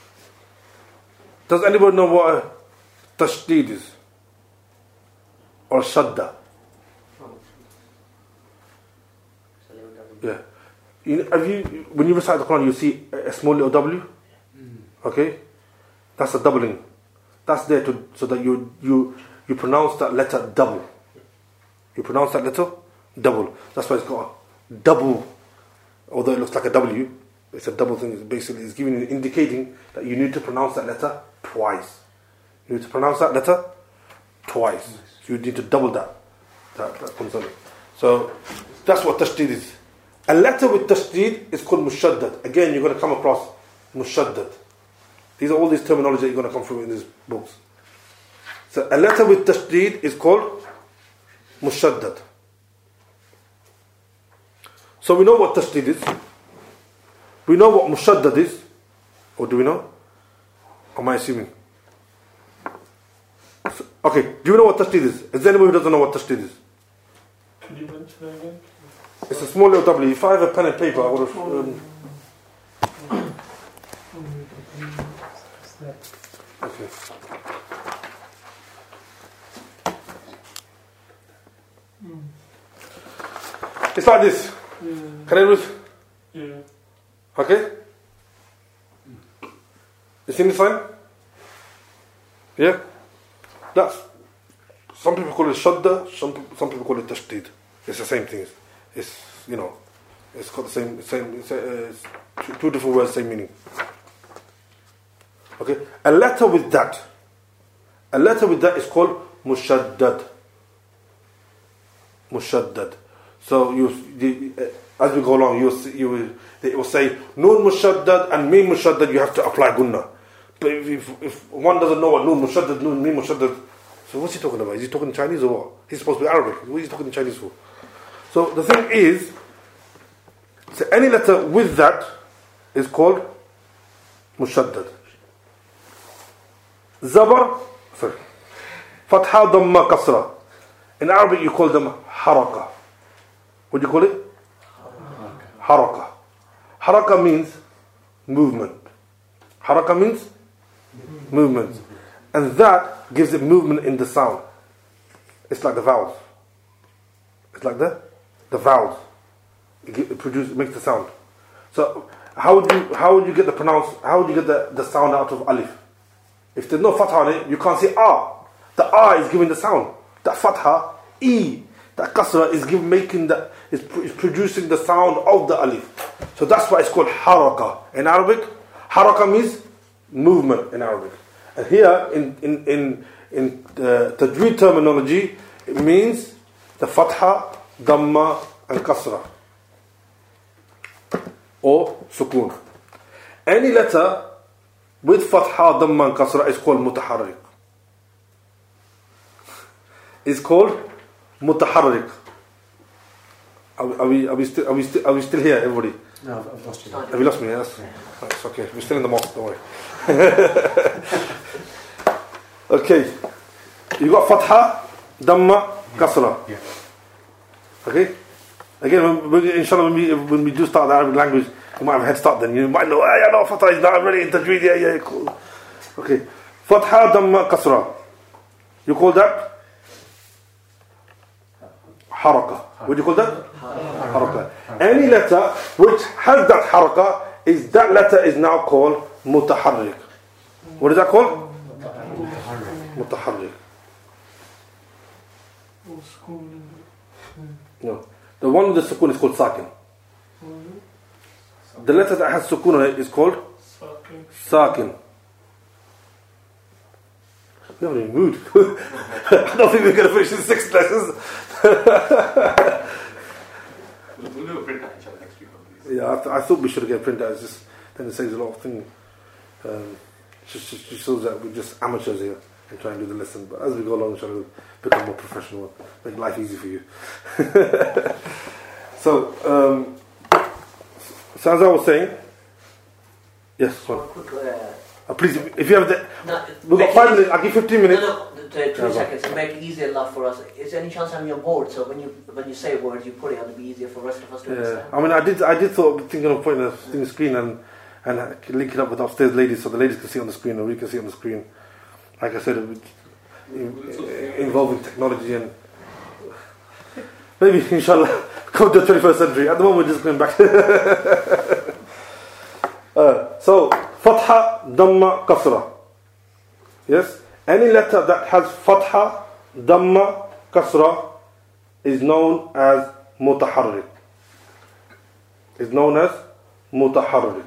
Does anybody know what a tashdid is? Or shadda? Yeah. When you recite the Quran, you see a small little W? Okay? That's a doubling. That's there so that you pronounce that letter double. You pronounce that letter double. That's why it's got a double, although it looks like a W, it's a double thing. It's indicating that you need to pronounce that letter twice. You need to pronounce that letter twice. So you need to double that consonant. So that's what tashdid is. A letter with tashdid is called mushaddad. Again, you're going to come across mushaddad. These are all these terminology that you're going to come through in these books. So a letter with tashdid is called mushaddad. So we know what tashdid is. We know what mushaddad is. Or do we know? Am I assuming? Okay, do you know what tashdid is? Is there anyone who doesn't know what tashdid is? Can you mention it again? It's a small little W. If I have a pen and paper, I would have... Okay. It's like this. Can I read? Yeah. Okay? You see this sign? Yeah? That's... Some people call it shadda, some people call it tashdid. It's the same thing. It's got the same it's two different words, same meaning. Okay? A letter with that is called mushaddad. Mushaddad. So as we go along, it will say noon mushaddad and mim mushaddad. You have to apply gunna. But if one doesn't know what noon mushaddad, noon mim mushaddad, so what's he talking about? Is he talking Chinese or what? He's supposed to be Arabic. What is he talking in Chinese for? So the thing is, so any letter with that is called mushaddad. Zabar, sorry, fatha, dhamma, kasra. In Arabic you call them haraka. What do you call it? Haraka. Haraka means movement. Haraka means movement. And that gives it movement in the sound. It's like the vowels. It's like the vowels. It makes the sound. So how would you get the sound out of alif? If there's no fatha on it, you can't say ah. The ah is giving the sound. That fatha, e, that kasra is producing the sound of the alif. So that's why it's called haraka. In Arabic, haraka means movement in Arabic. And here in tajweed terminology, it means the fatha, dhamma, and kasra, or sukoon. Any letter with fatha, dhamma, and kasra is called mutaharrik. It's called mutaharrik. Are we still here, everybody? No, I've lost you. Have you lost me? Yes. That's okay. We're still in the mosque, don't worry. Okay. You got fatha, dhamma, kasra. Yeah. Okay? Again, inshallah, when we do start the Arabic language, you might have a head start then. You might know, I know fatha is not really in tajweed. Yeah, cool. Okay. Fatha, dhamma, kasra. You call that haraka. What do you call that? Haraka. Any letter which has that haraka, that letter is now called mutaharrik. What is that called? Mutaharrik. No. The one with the sukoon is called sakin. The letter that has sukoon on it is called sakin. We haven't even moved. I don't think we're going to finish the 6 lessons. We'll do a print out inshallah next week. Yeah, I thought we should get a printout. It's just, then it saves a lot of things. Just shows that we're just amateurs here and try and do the lesson. But as we go along, we'll become more professional, make life easy for you. So as I was saying, yes. Quick, Please, if you have the... No, We've got 5 minutes, I'll give 15 minutes. No, 2 seconds to make it easier enough for us. Is there any chance I'm on your board? So when you say a word, you put it on to be easier for the rest of us to understand? I mean, I did thought, thinking of putting a thing screen and link it up with upstairs ladies so the ladies can see on the screen and we can see on the screen. Like I said, involving technology and maybe, inshallah, come to the 21st century. At the moment, we're just going back. So, Fatha, Dhamma, Kasra. Yes? Any letter that has Fatha, Dhamma, Kasra is known as Mutaharrik. Is known as Mutaharrik.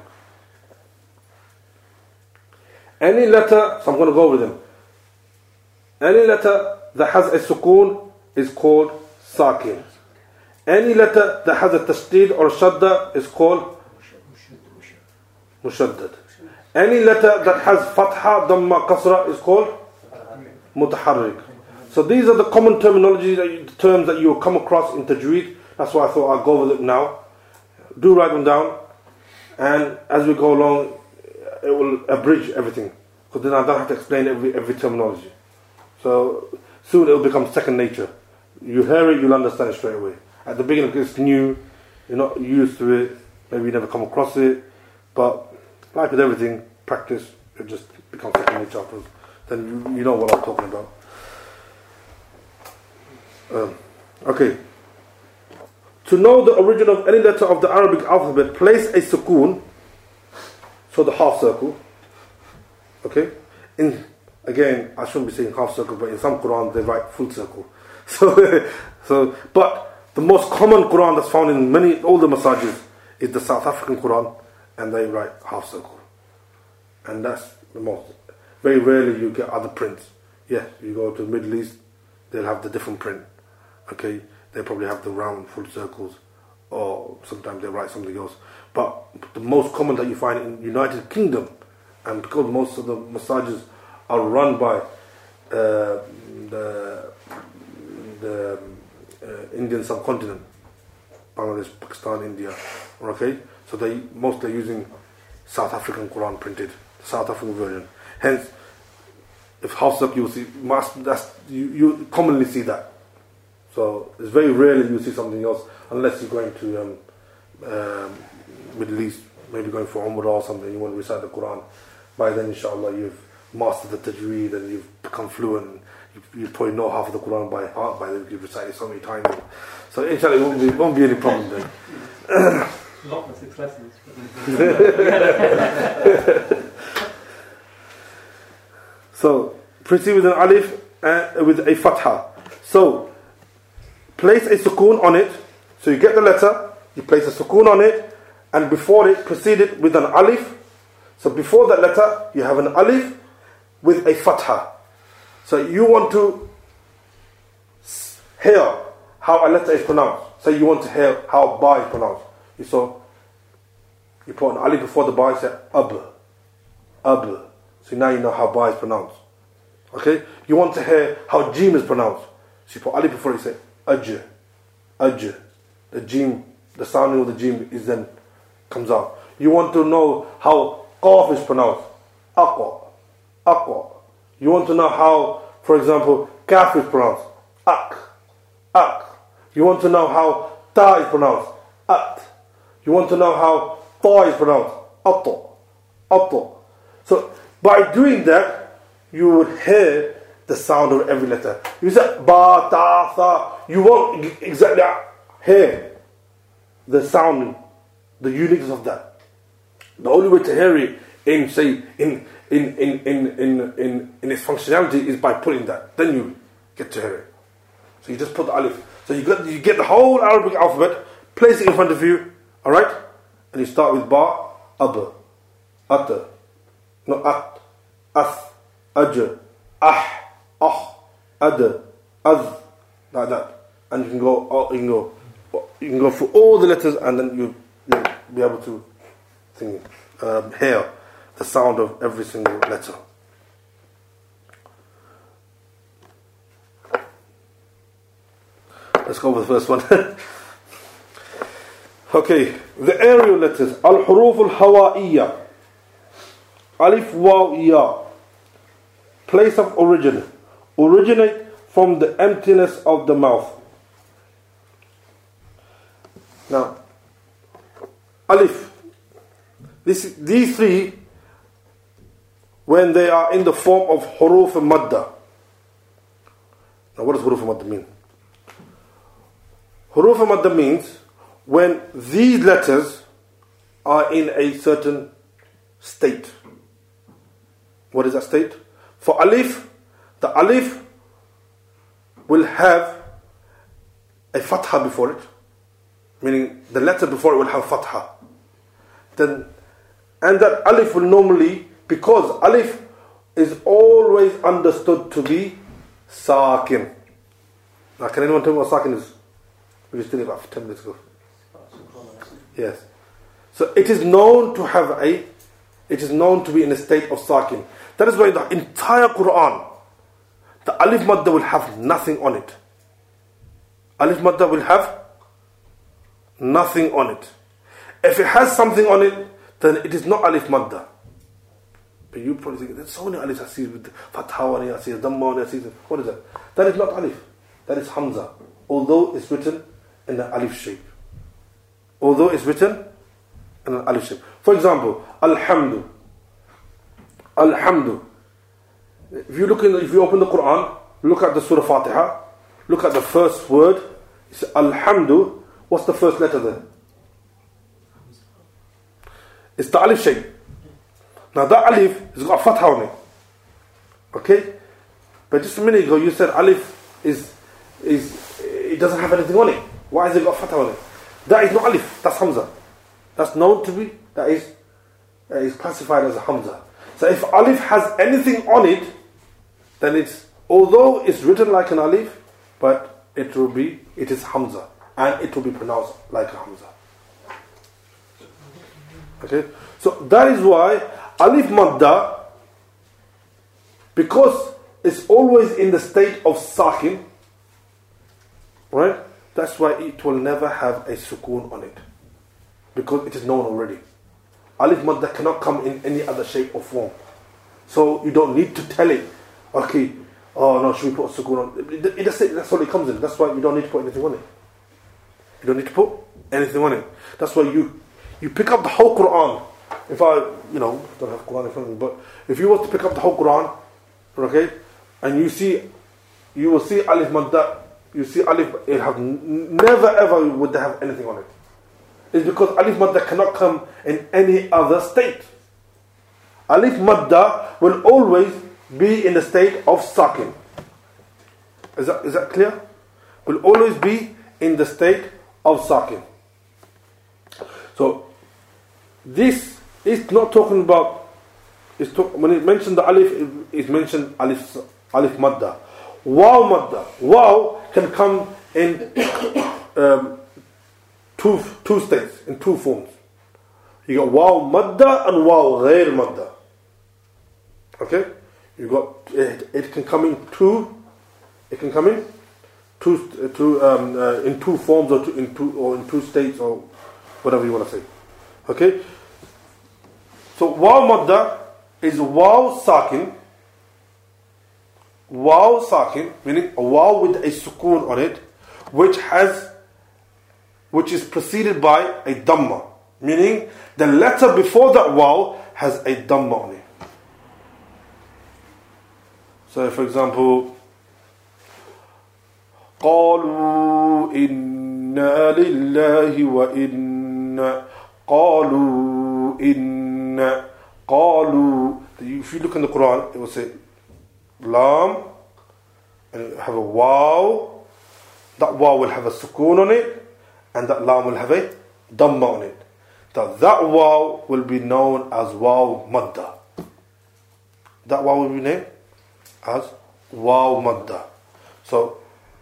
Any letter, so I'm going to go over them. Any letter that has a sukoon is called sakin. Any letter that has a tashdid or shadda is called mushaddad. Any letter that has fatha, dhamma, kasra is called mutaharrik. So these are the common terms that you will come across in tajweed. That's why I thought I'll go over them now. Do write them down, and as we go along, it will abridge everything. Because then I don't have to explain every terminology. So soon it will become second nature. You hear it, you'll understand it straight away. At the beginning it's new, you're not used to it, maybe you never come across it, but like with everything, practice, it just becomes second nature afterwards. Then you know what I'm talking about. Okay. To know the origin of any letter of the Arabic alphabet, place a sukoon, so the half circle. Okay? Again, I shouldn't be saying half circle, but in some Quran they write full circle. But the most common Quran that's found in all the masajid is the South African Quran, and they write half circle. And that's the most. Very rarely you get other prints. Yes, you go to the Middle East, they'll have the different print. Okay, they probably have the round full circles, or sometimes they write something else. But the most common that you find in United Kingdom, and because most of the massages are run by the Indian subcontinent, Bangladesh, Pakistan, India, okay, so they mostly using South African Quran printed, South African version. Hence, if half circle you see, you commonly see that. So it's very rarely you see something else unless you're going to Middle East, maybe going for Umrah or something. You want to recite the Quran. By then, inshallah, you've mastered the tajweed and you've become fluent. You probably know half of the Quran by heart by then. You've recited it so many times. So inshallah, it won't be any problem then. Not the 6 lessons. So proceed with an alif with a fatha. So place a sukoon on it. So you get the letter, you place a sukoon on it, and before it, proceed it with an alif. So before that letter, you have an alif with a fatha. So you want to hear how a letter is pronounced. So you want to hear how ba is pronounced. You put an alif before the ba, you say ab. So now you know how ba is pronounced. Okay? You want to hear how jim is pronounced. So you put alif before it, you say aj. The jim, the sounding of the jim is then comes out. You want to know how qaf is pronounced. Aqwa. You want to know how, for example, kaf is pronounced. Ak. You want to know how ta is pronounced. At. You want to know how ta is pronounced. Atto. So by doing that, you would hear the sound of every letter. You say ba, ta, tha. You won't exactly hear the sound, the uniqueness of that. The only way to hear it in its functionality is by putting that. Then you get to hear it. So you just put the alif. So you get the whole Arabic alphabet, place it in front of you, alright? And you start with ba, ab, at, ath, aj, ad, az, like that. And you can go through all the letters, and then you'll be able to hear the sound of every single letter. Let's go with the first one. Okay, the aerial letters, al-huruf al-hawa'iyya. Alif, waw, ya. Place of origin. Originate from the emptiness of the mouth. Now, alif. These three, when they are in the form of huruf madda. Now, what does huruf madda mean? Huruf madda means when these letters are in a certain state. What is that state? For alif, the alif will have a fatha before it, meaning the letter before it will have fatha. And that alif will normally, because alif is always understood to be sakin. Now, can anyone tell me what sakin is? We just did it about 10 minutes ago. Yes. So it is known to be in a state of sakin. That is why the entire Quran, the alif madda will have nothing on it. Alif madda will have nothing on it. If it has something on it, then it is not alif madda. But you probably think, there's so many alifs I see with fatha on it, I see a dhamma on it, I see what is that? That is not alif. That is hamza. Although it's written in an alif shape. Although it's written in an alif shape. For example, alhamdu. Alhamdu. If you open the Quran, look at the Surah Fatiha, look at the first word, it's alhamdu. What's the first letter there? It's the alif shape. Now that alif has got a fatha on it. Okay? But just a minute ago you said alif it doesn't have anything on it. Why has it got a fatha on it? That is not alif, that's hamza. That's known to be, that is classified as a hamza. So if alif has anything on it, then although it's written like an alif, but it is hamza. And it will be pronounced like a hamza. Okay? So that is why alif madda, because it's always in the state of sakin, right? That's why it will never have a sukoon on it. Because it is known already. Alif madda cannot come in any other shape or form. So you don't need to tell it, okay, oh no, should we put a sukoon on it? That's all it comes in. That's why you don't need to put anything on it. You don't need to put anything on it. That's why you pick up the whole Quran. If I don't have Quran in front of me, but if you were to pick up the whole Quran, okay, and you will see alif madda, you see alif, it have never ever would they have anything on it. It's because alif madda cannot come in any other state. Alif madda will always be in the state of sakin. Is that clear? Will always be in the state of sakin. So this is not talking about. When it mentioned the alif, it mentioned alif madda. Waw madda. Waw can come in two states, in two forms. You got waw madda and waw ghair madda. Okay, you got it can come in two. It can come in in two forms or in two states or whatever you want to say. Okay. So waw madda is waw sakin. Waw sakin, meaning a waw with a sukoon on it, which is preceded by a dhamma, meaning the letter before that waw has a dhamma on it. So, for example, قالوا إنا لله وإنا قالوا إنا قالوا. If you look in the Quran, it will say lam, and it will have a waw. That waw will have a sukoon on it, and that lam will have a dhamma on it. That waw will be known as waw madda. That waw will be named as waw madda. So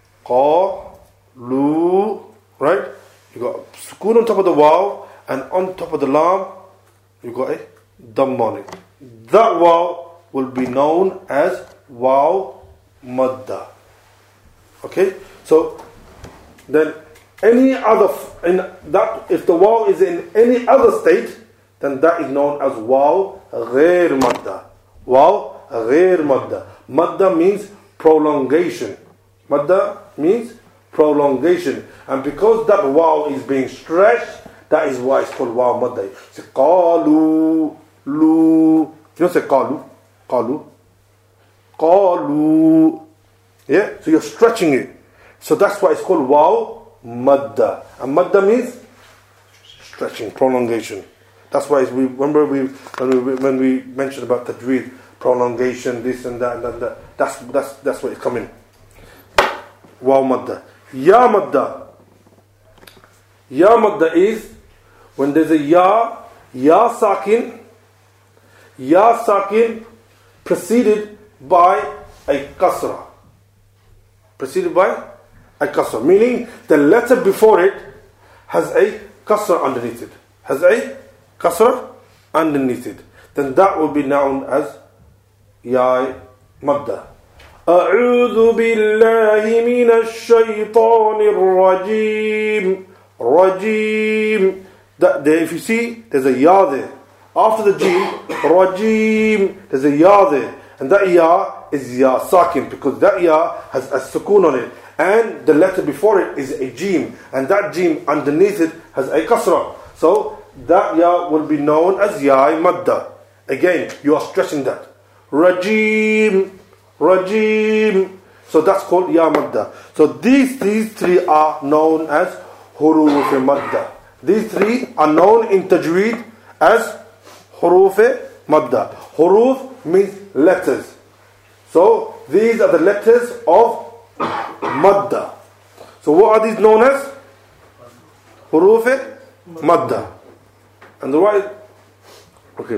qalu, right? You got sukoon on top of the waw, and on top of the lam you got a dhamma on it. That waw will be known as waw madda. Okay? So then if the waw is in any other state, then that is known as waw ghair madda. Waw ghair madda. Madda means prolongation. Madda means prolongation. And because that waw is being stretched, that is why it's called waw madda. Say qalu, lu. You don't say qalu, qalu. Qalu. Yeah? So you're stretching it. So that's why it's called waw madda. And madda means stretching, prolongation. That's why we remember when we mentioned about tajweed, prolongation, this and that and that. That's where it's coming. Waw madda. Ya madda. Ya madda is when there's a ya sakin preceded by a kasra. Preceded by a kasra. Meaning the letter before it has a kasra underneath it. Has a kasra underneath it. Then that will be known as ya madda. أعوذ بالله من الشيطان الرجيم. Rajim. That there, if you see, there's a ya there. After the jim, rajim, there's a ya there. And that ya is ya sakin, because that ya has a sukoon on it. And the letter before it is a jim. And that jim underneath it has a kasra. So that ya will be known as ya madda. Again, you are stressing that. Rajim. Rajim. So that's called ya madda. So these three are known as huruf madda. These three are known in tajweed as huruf madda. Huruf means letters. So these are the letters of madda. So what are these known as? Huruf madda. And the right, okay.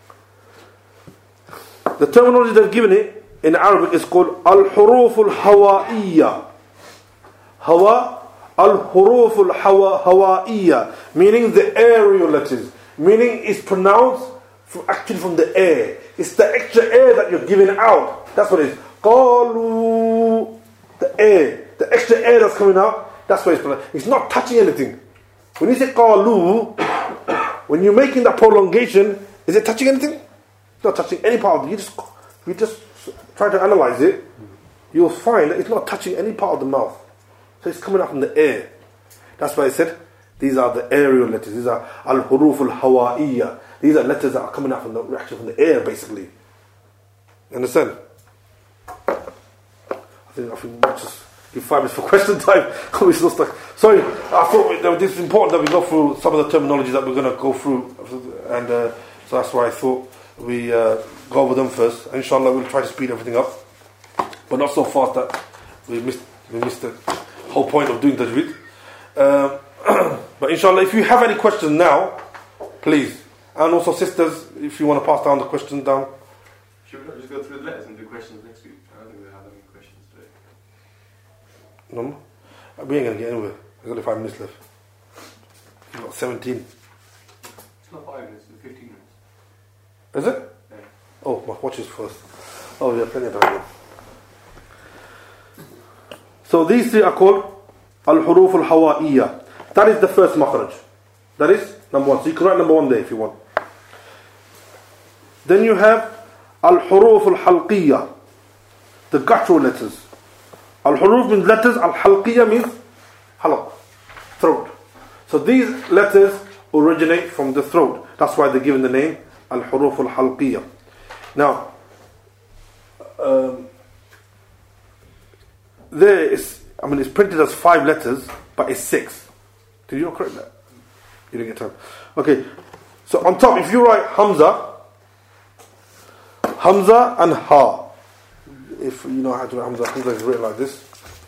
The terminology they've given it in Arabic is called al-huruf al-hawa'iyya. Hawa, al-huruf al-hawa'iyya, meaning the aerial letters. Meaning it's pronounced actually from the air. It's the extra air that you're giving out. That's what it is. Qalu, the air, the extra air that's coming out. That's what it's pronounced. It's not touching anything. When you say qalu, when you're making that prolongation, is it touching anything? It's not touching any part of it. You just try to analyze it, you'll find that it's not touching any part of the mouth. So it's coming out from the air. That's why I said these are the aerial letters. These are al-huruf al-hawa'iyya. These are letters that are coming out from the air, basically. You understand? I think we'll just give 5 minutes for question time. We're still stuck. Sorry, I thought this is important that we go through some of the terminology that we're going to go through, and so that's why I thought we go over them first. And inshallah, we'll try to speed everything up, but not so fast that we missed the whole point of doing tajweed. But inshallah, if you have any questions now, please. And also sisters, if you want to pass down the questions down. Should we not just go through the letters and do questions next week? I don't think we have any questions today. No? We ain't going to get anywhere. There's only 5 minutes left. We've got 17. It's not 5 minutes, it's 15 minutes. Is it? Yeah. Oh, my watch is first. Oh, yeah, plenty of time. So these three are called al-huruf al-hawa'iyya. That is the first makhraj. That is number 1. So you can write number 1 there if you want. Then you have al-huruf al-halqiyya, the guttural letters. Al-huruf means letters, al-halqiyya means halq, throat. So these letters originate from the throat. That's why they're given the name al-huruf al-halqiyya. Now, there is, it's printed as 5 letters, but it's 6. Did you not correct that? You didn't get time. Okay, so on top, if you write Hamza and Ha, if you know how to write Hamza is written like this.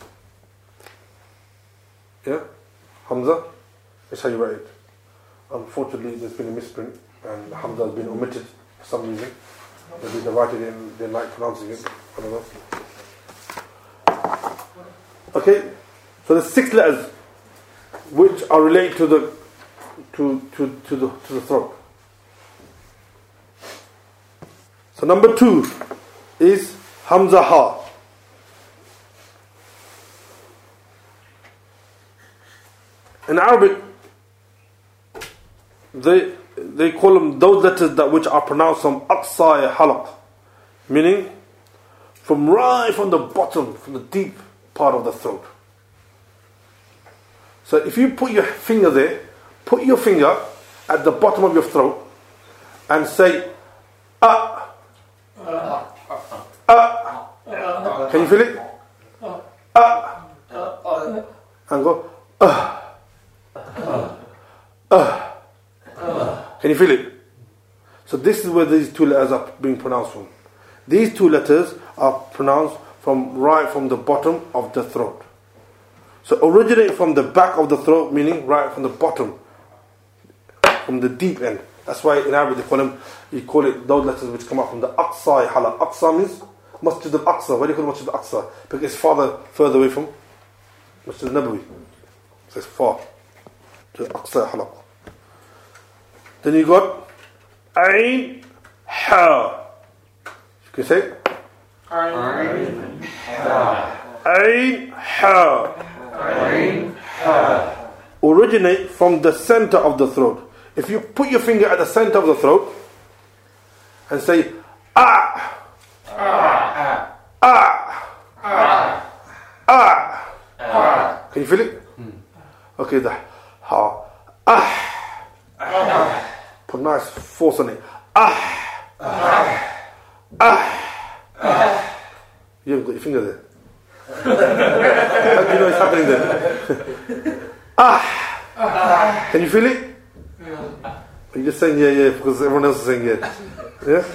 Yeah? Hamza, that's how you write it. Unfortunately, there's been a misprint, and Hamza has been omitted for some reason. Maybe they write it in, they like pronouncing it. I don't know. Okay, so there's 6 letters which are related to the throat. So number 2 is Hamza Ha. In Arabic, they call them those letters that which are pronounced from aqsa halaq, meaning from the bottom, from the deep part of the throat. So if you put your finger there, put your finger at the bottom of your throat and say ah. Can you feel it? And go Can you feel it? So this is where these two letters are being pronounced from. These two letters are pronounced from right from the bottom of the throat. So originate from the back of the throat, meaning right from the bottom, from the deep end. That's why in Arabic you call it those letters which come up from the aqsa halaq. Aqsa means Masjid al-Aqsa. Why do you call it Masjid al-Aqsa? Because it's further away from Masjid al-Nabawi. So it's far to Aqsa halaq. Then you got Ain Ha. You can say Ain Ha. Ain Ha. Ain Ha. Originate from the center of the throat. If you put your finger at the center of the throat and say ah, ah, ah, ah, ah, can you feel it? Okay, the ha, ah, put nice force on it. Ah, ah. You haven't got your finger there. How do you know it's happening there? Ah, can you feel it? Are you just saying yeah because everyone else is saying yeah?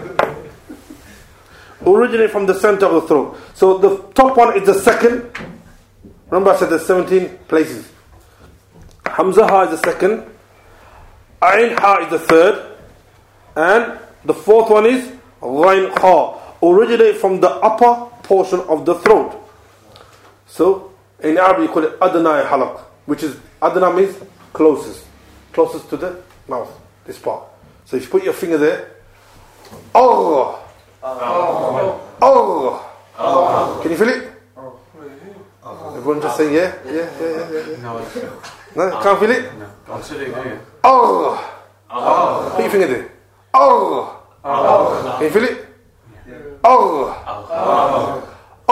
Originate from the center of the throat. So the top one is the second. Remember I said there's 17 places. Hamza Ha is the second. Ain Ha is the third. And the fourth one is Ghain Ha. Originate from the upper portion of the throat. So in Arabic you call it Adna Halaq, which is Adna means closest to the mouth, this part. So if you put your finger there, oh, can you feel it? Everyone just saying yeah. No, can't feel it? No. Oh, put your finger there. Oh, can you feel it? Oh,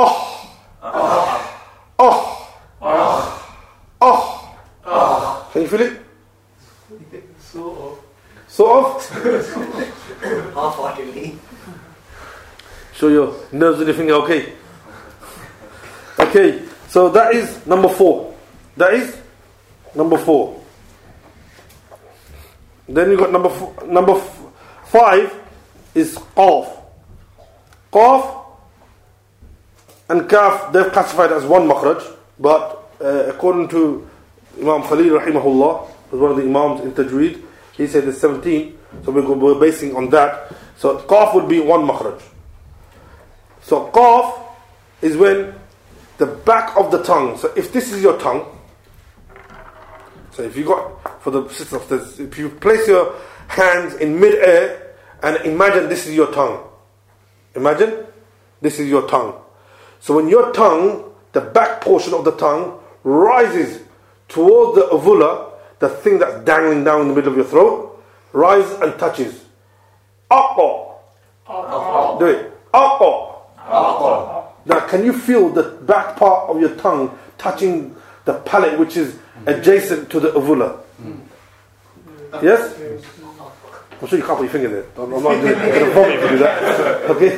can you feel it? Sort of? Half-heartedly. Show your nerves in your finger, okay? Okay, so that is number 4. That is number 4. Then you got number 5 is Qaf. Qaf and Kaf, they're classified as one makhraj, but according to Imam Khalil rahimahullah, who's one of the Imams in Tajweed, he said there's 17, so we're basing on that. So Qaf would be one makhraj. So Qaf is when the back of the tongue, so if this is your tongue, so if you got, for the sisters, if you place your hands in mid-air and imagine this is your tongue. Imagine this is your tongue. So when your tongue, the back portion of the tongue rises towards the uvula, the thing that's dangling down in the middle of your throat, rises and touches. Do it. Now can you feel the back part of your tongue touching the palate which is adjacent to the uvula? Yes? I'm sure you can't put your finger there. I'm not going to vomit if you do that. Okay?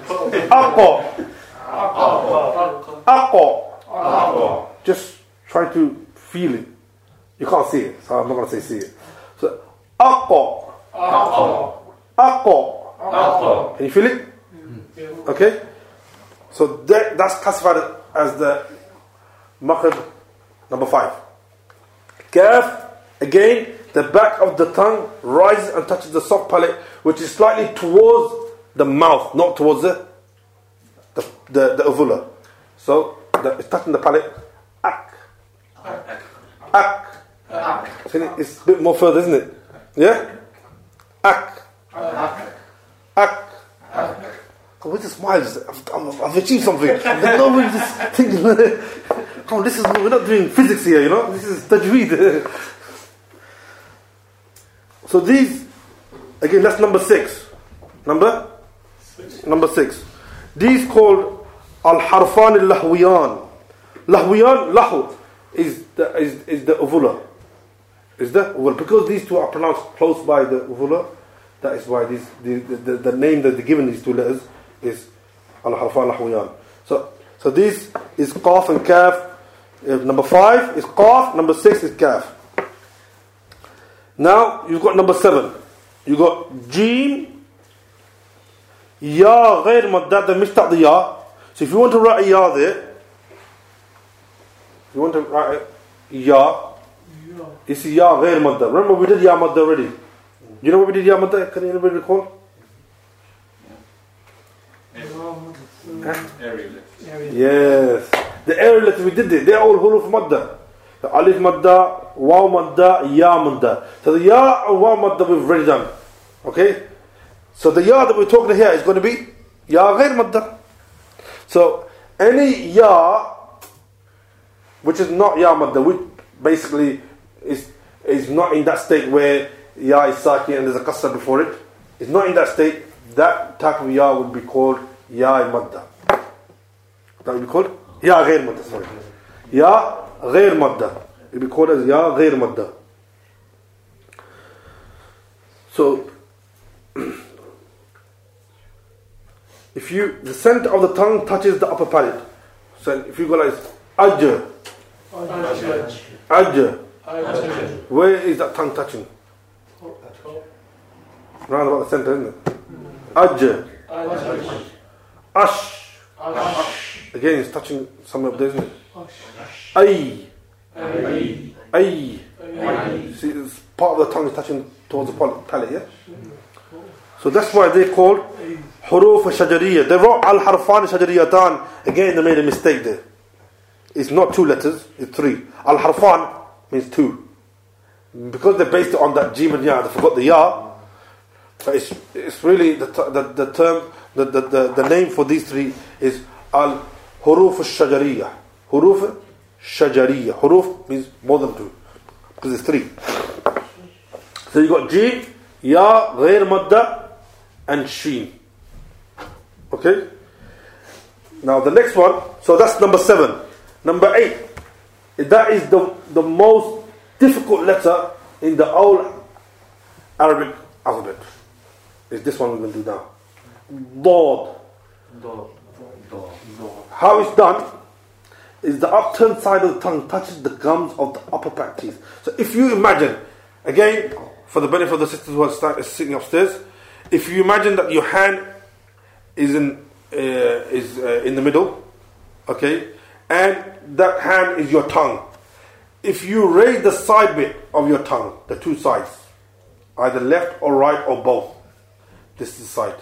Just try to feel it. You can't see it, so I'm not going to say see it. So, can you feel it? Okay? So that's classified as the makhraj number 5. Kaf, again, the back of the tongue rises and touches the soft palate, which is slightly towards the mouth, not towards the uvula. So it's touching the palate. It's a bit more further, isn't it? Yeah? With the smiles, I've achieved something. Nobody's just thinking, come on, we're not doing physics here, you know? This is tajweed. So these, again, that's number 6. Number 6. These called al-harfan al-lahwiyan. Lahwiyan, lahu, is the uvula. Is that? Well, because these two are pronounced close by the uvula, that is why the name that they're given these two letters is al-harfan al-lahwiyan. So this is qaf and kaf. Number 5 is qaf, number 6 is kaf. Now you've got number 7. You got jim, ya ghair madda, the missed out the ya. So if you want to write a ya there, ya, it's ya ghair madda. Remember we did ya madda already. You know what we did ya madda? Can anybody recall? Aerial. Yes. The aerial letters we did it. They're all huruf madda. The alif madda, waw madda, ya madda. So the ya and waw madda we've already done. Okay? So the ya that we're talking here is going to be ya ghair madda. So any ya which is not ya madda, which basically is not in that state where ya is saki and there's a kasra before it, is not in that state, that type of ya would be called ya madda. That would be called ya ghair madda, sorry. Ya ghair madda. It would be called as ya ghair madda. So if the center of the tongue touches the upper palate. So if you go like ajr, where is that tongue touching? Round about the center, isn't it? Ajr, ash. Again, it's touching somewhere up there, isn't it? Ay. See, it's part of the tongue is touching towards the palate, yeah? So that's why they called huruf shajariyah. They wrote al-harfan shajariyatan. Again, they made a mistake there. It's not 2 letters, it's 3. Al-harfan means 2. Because they based it on that jim and ya, they forgot the ya. But it's really the term, the name for these 3 is al-huruf shajariyah. Huruf shajariyah. Huruf means more than 2. Because it's 3. So you got jim, ya, ghair madda, and sheen. Okay? Now the next one, so that's number 7. Number 8, that is the most difficult letter in the whole Arabic alphabet. Is this one we're going to do now. Dod. How it's done is the upturned side of the tongue touches the gums of the upper back teeth. So if you imagine, again, for the benefit of the sisters who are sitting upstairs, if you imagine that your hand is in the middle, okay, and that hand is your tongue. If you raise the side bit of your tongue, the 2 sides, either left or right or both, this is the side,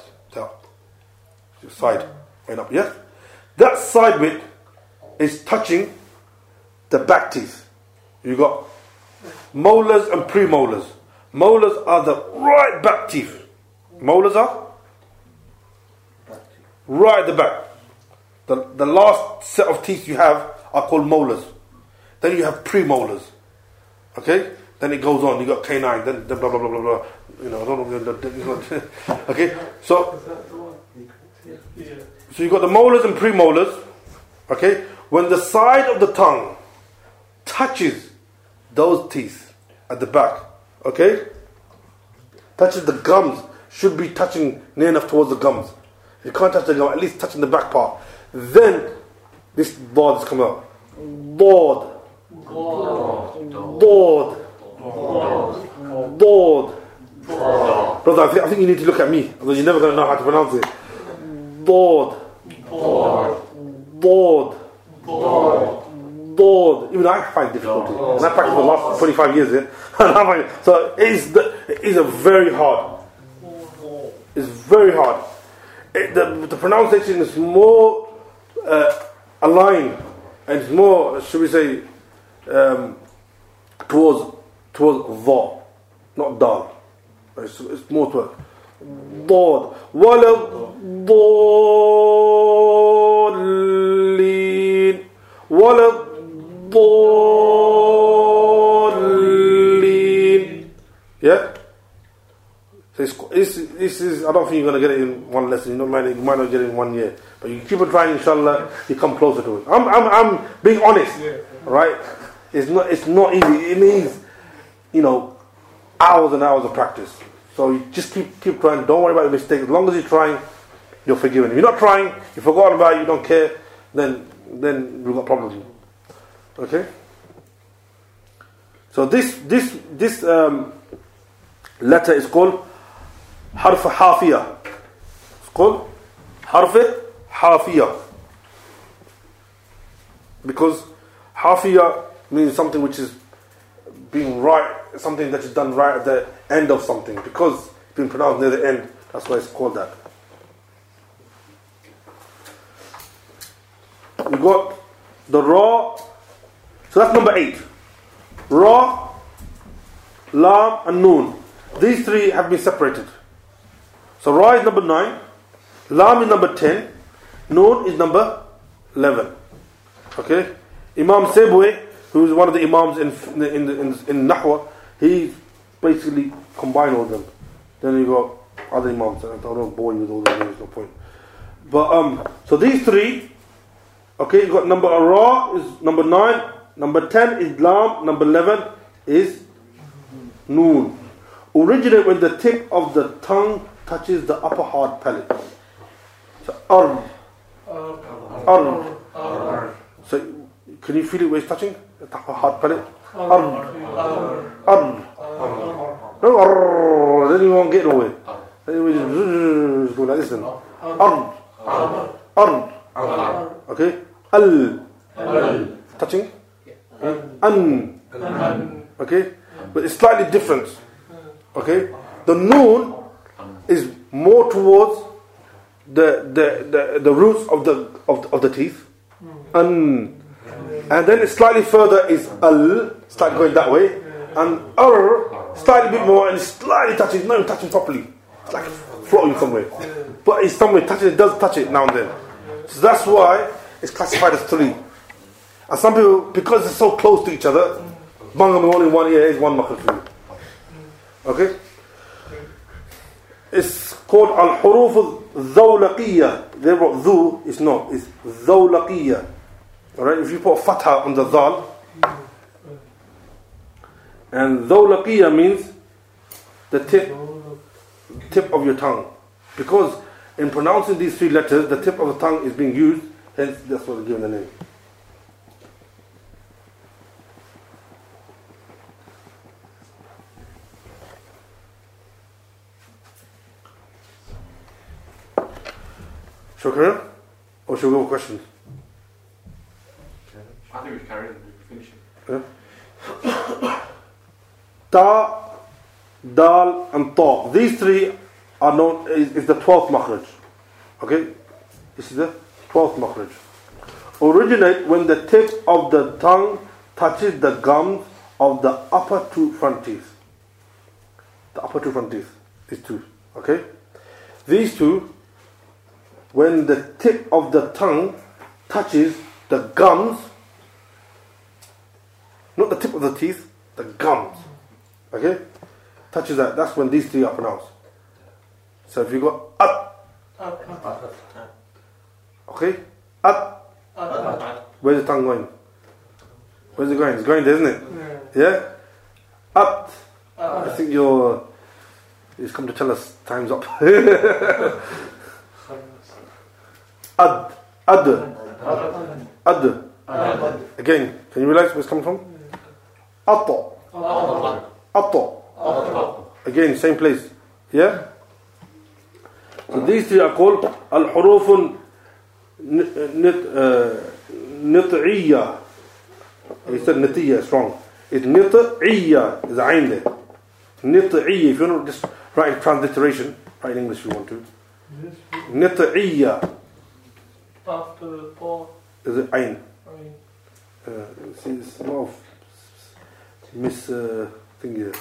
side and up, yes? That side bit is touching the back teeth. You got molars and premolars. Molars are the right back teeth. Molars are right at the back. The last set of teeth you have are called molars. Then you have premolars. Okay? Then it goes on. You got canine. Then blah blah blah blah blah. You know, I don't know. Okay? So you got the molars and premolars. Okay? When the side of the tongue touches those teeth at the back, okay? Touches the gums. Should be touching near enough towards the gums. If you can't touch the gum, at least touching the back part. Then this board has come out. Board. Brother, I think you need to look at me, otherwise you're never going to know how to pronounce it. Board. Even I find difficulty. And I practiced for the last 25 years here. So it is a very hard. It's very hard. The pronunciation is more aligned and it's more, should we say, towards dha, not dal. It's more towards dod. Wala dallin. Wala dallin. Yeah? So this is, I don't think you're going to get it in one lesson. You might not get it in 1 year. But you keep on trying, inshallah, you come closer to it. I'm being honest, right? It's not easy. It needs, hours and hours of practice. So you just keep trying. Don't worry about the mistake. As long as you're trying, you're forgiven. If you're not trying, you forgot about it, you don't care, then we've got problems. Okay? So this letter is called Harf Hafiyah. It's called Harf Hafiyah. Because Hafiyah means something which is being right, something that is done right at the end of something. Because it's been pronounced near the end, that's why it's called that. We got the Ra. So that's number 8. Ra, Lam and Noon. These three have been separated. So Ra is number 9, Lam is number 10, Noon is number 11. Okay? Imam Sibwe, who is one of the Imams in Nahwa, he basically combined all of them. Then you got other Imams. I don't bore you with all the names, no point. But so these three, okay, you got number Ra is number 9, number 10 is Lam, number 11 is Noon. Originate when the tip of the tongue touches the upper hard palate. So So can you feel it where it's touching? The upper hard palate? Then you won't get nowhere. Then we just go like this then. Okay? Touching? Okay? But it's slightly different. Okay? The Noon is more towards the roots of the teeth. And then it's slightly further is start going that way. And slightly bit more and it's slightly touching, it's not even touching properly. It's like floating somewhere. But it's somewhere touching, it does touch it now and then. So that's why it's classified as 3. And some people, because it's so close to each other, bangam all in one ear is one makhraj for you. Okay? It's called al-huruf al-zawlaqiyya. They wrote dhu, it's not, it's zawlaqiyya. Alright, if you put fatha on the dhal, and zawlaqiyya means the tip of your tongue. Because in pronouncing these 3 letters, the tip of the tongue is being used, hence that's what they're given the name. Shall we carry on? Or shall we go for questions? I think we should carry on and finish it. Yeah. Ta, Dal and Ta. These 3 are known is the 12th makhraj. Okay? This is the 12th makhraj. Originate when the tip of the tongue touches the gums of the upper 2 front teeth. The upper 2 front teeth. These 2. Okay? These 2, when the tip of the tongue touches the gums, not the tip of the teeth, the gums. Okay? Touches that. That's when these 3 are pronounced. So if you go up, okay? Up. Where's the tongue going? Where's it going? It's going there, isn't it? Yeah? Up. I think it's come to tell us time's up. Ad. Again, can you realize where it's coming from? Atta. Again, same place. Yeah? So these 3 are called al-huruf nit'iyya. He said nit'iyya, it's wrong. It's nit'iyya, is a ayn there. Nit'iyya, if you want to just write transliteration, write in English if you want to. Nit'iyya. After the ball. Is it ayn? See, it's a lot of thing here.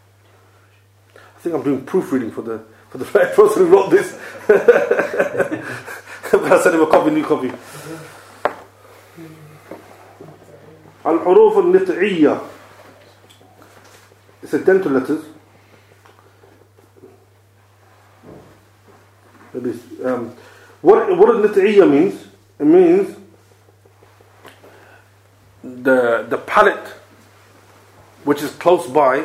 I think I'm doing proofreading for the right person who wrote this. But I sent him a new copy. Al-huruf al-nit'iyya. It's a dental letters. What al-nat'iyya means? It means the palate which is close by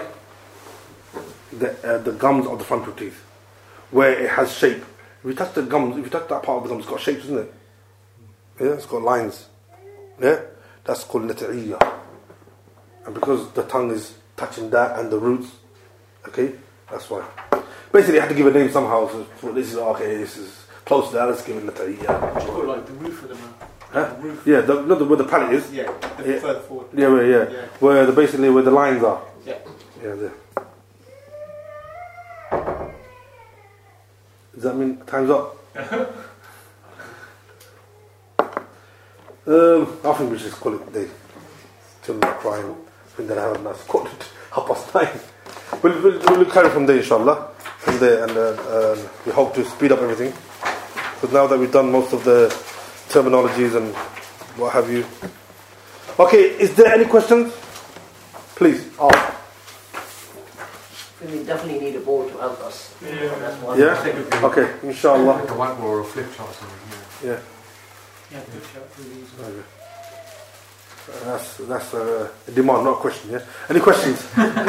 the gums of the frontal teeth, where it has shape. If you touch the gums, if you touch that part of the gums, it's got shapes, isn't it? Yeah, it's got lines. Yeah, that's called nat'iyya. And because the tongue is touching that and the roots, okay, that's why. Basically, I had to give a name somehow. So this is okay. This is close to that. Let's give it nat'iyya. Oh, like the roof of the mouth. Huh? The roof. Yeah, where the palate is. Yeah, Yeah. further forward. Yeah, where basically where the lines are. Yeah. Yeah, there. Does that mean time's up? I think we should just call it a day. Children are crying. I think that I have a nice quarter to 9:30. We'll carry from there, inshallah. From there, and we hope to speed up everything. Because now that we've done most of the terminologies and what have you. Okay, is there any questions? Please, ask. We definitely need a board to help us. Yeah. That's one. Yeah? Okay, inshallah. Like a whiteboard or a flip chart or something. Yeah. Yeah, good shot, really easy. Okay. That's a demand, not a question, yeah? Any questions?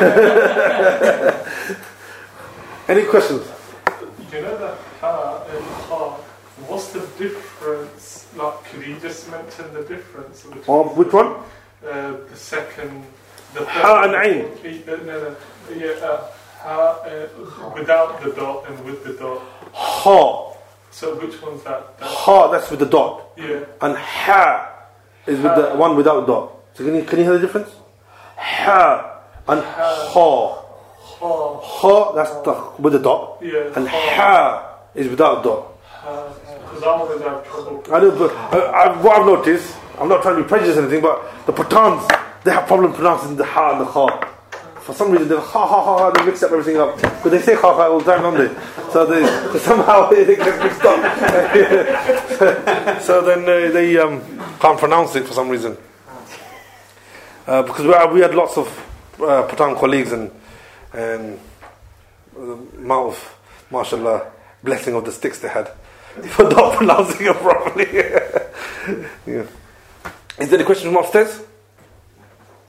Any questions? You know that ha and ha, what's the difference? Like, could you just mention the difference? Which one? The second... The Ha and ain. No. Yeah, ha without the dot and with the dot. Ha. So which one's that? Ha, that's with the dot. Yeah. And ha is with the one without dot. So can you hear the difference? Ha and ha. Ha, that's with the dot. Yeah. And ha is without dot. Because I always have trouble. I know, but what I've noticed, I'm not trying to be prejudiced or anything, but the Pathans, they have problem pronouncing the ha and the ha. For some reason, they ha, they mix up everything up. Because they say ha all the time, don't they? So somehow it gets mixed up. So then they can't pronounce it for some reason. Because we had lots of Pathan colleagues and the amount of, mashallah, blessing of the sticks they had for not pronouncing it properly. Yeah. Is there any question from upstairs?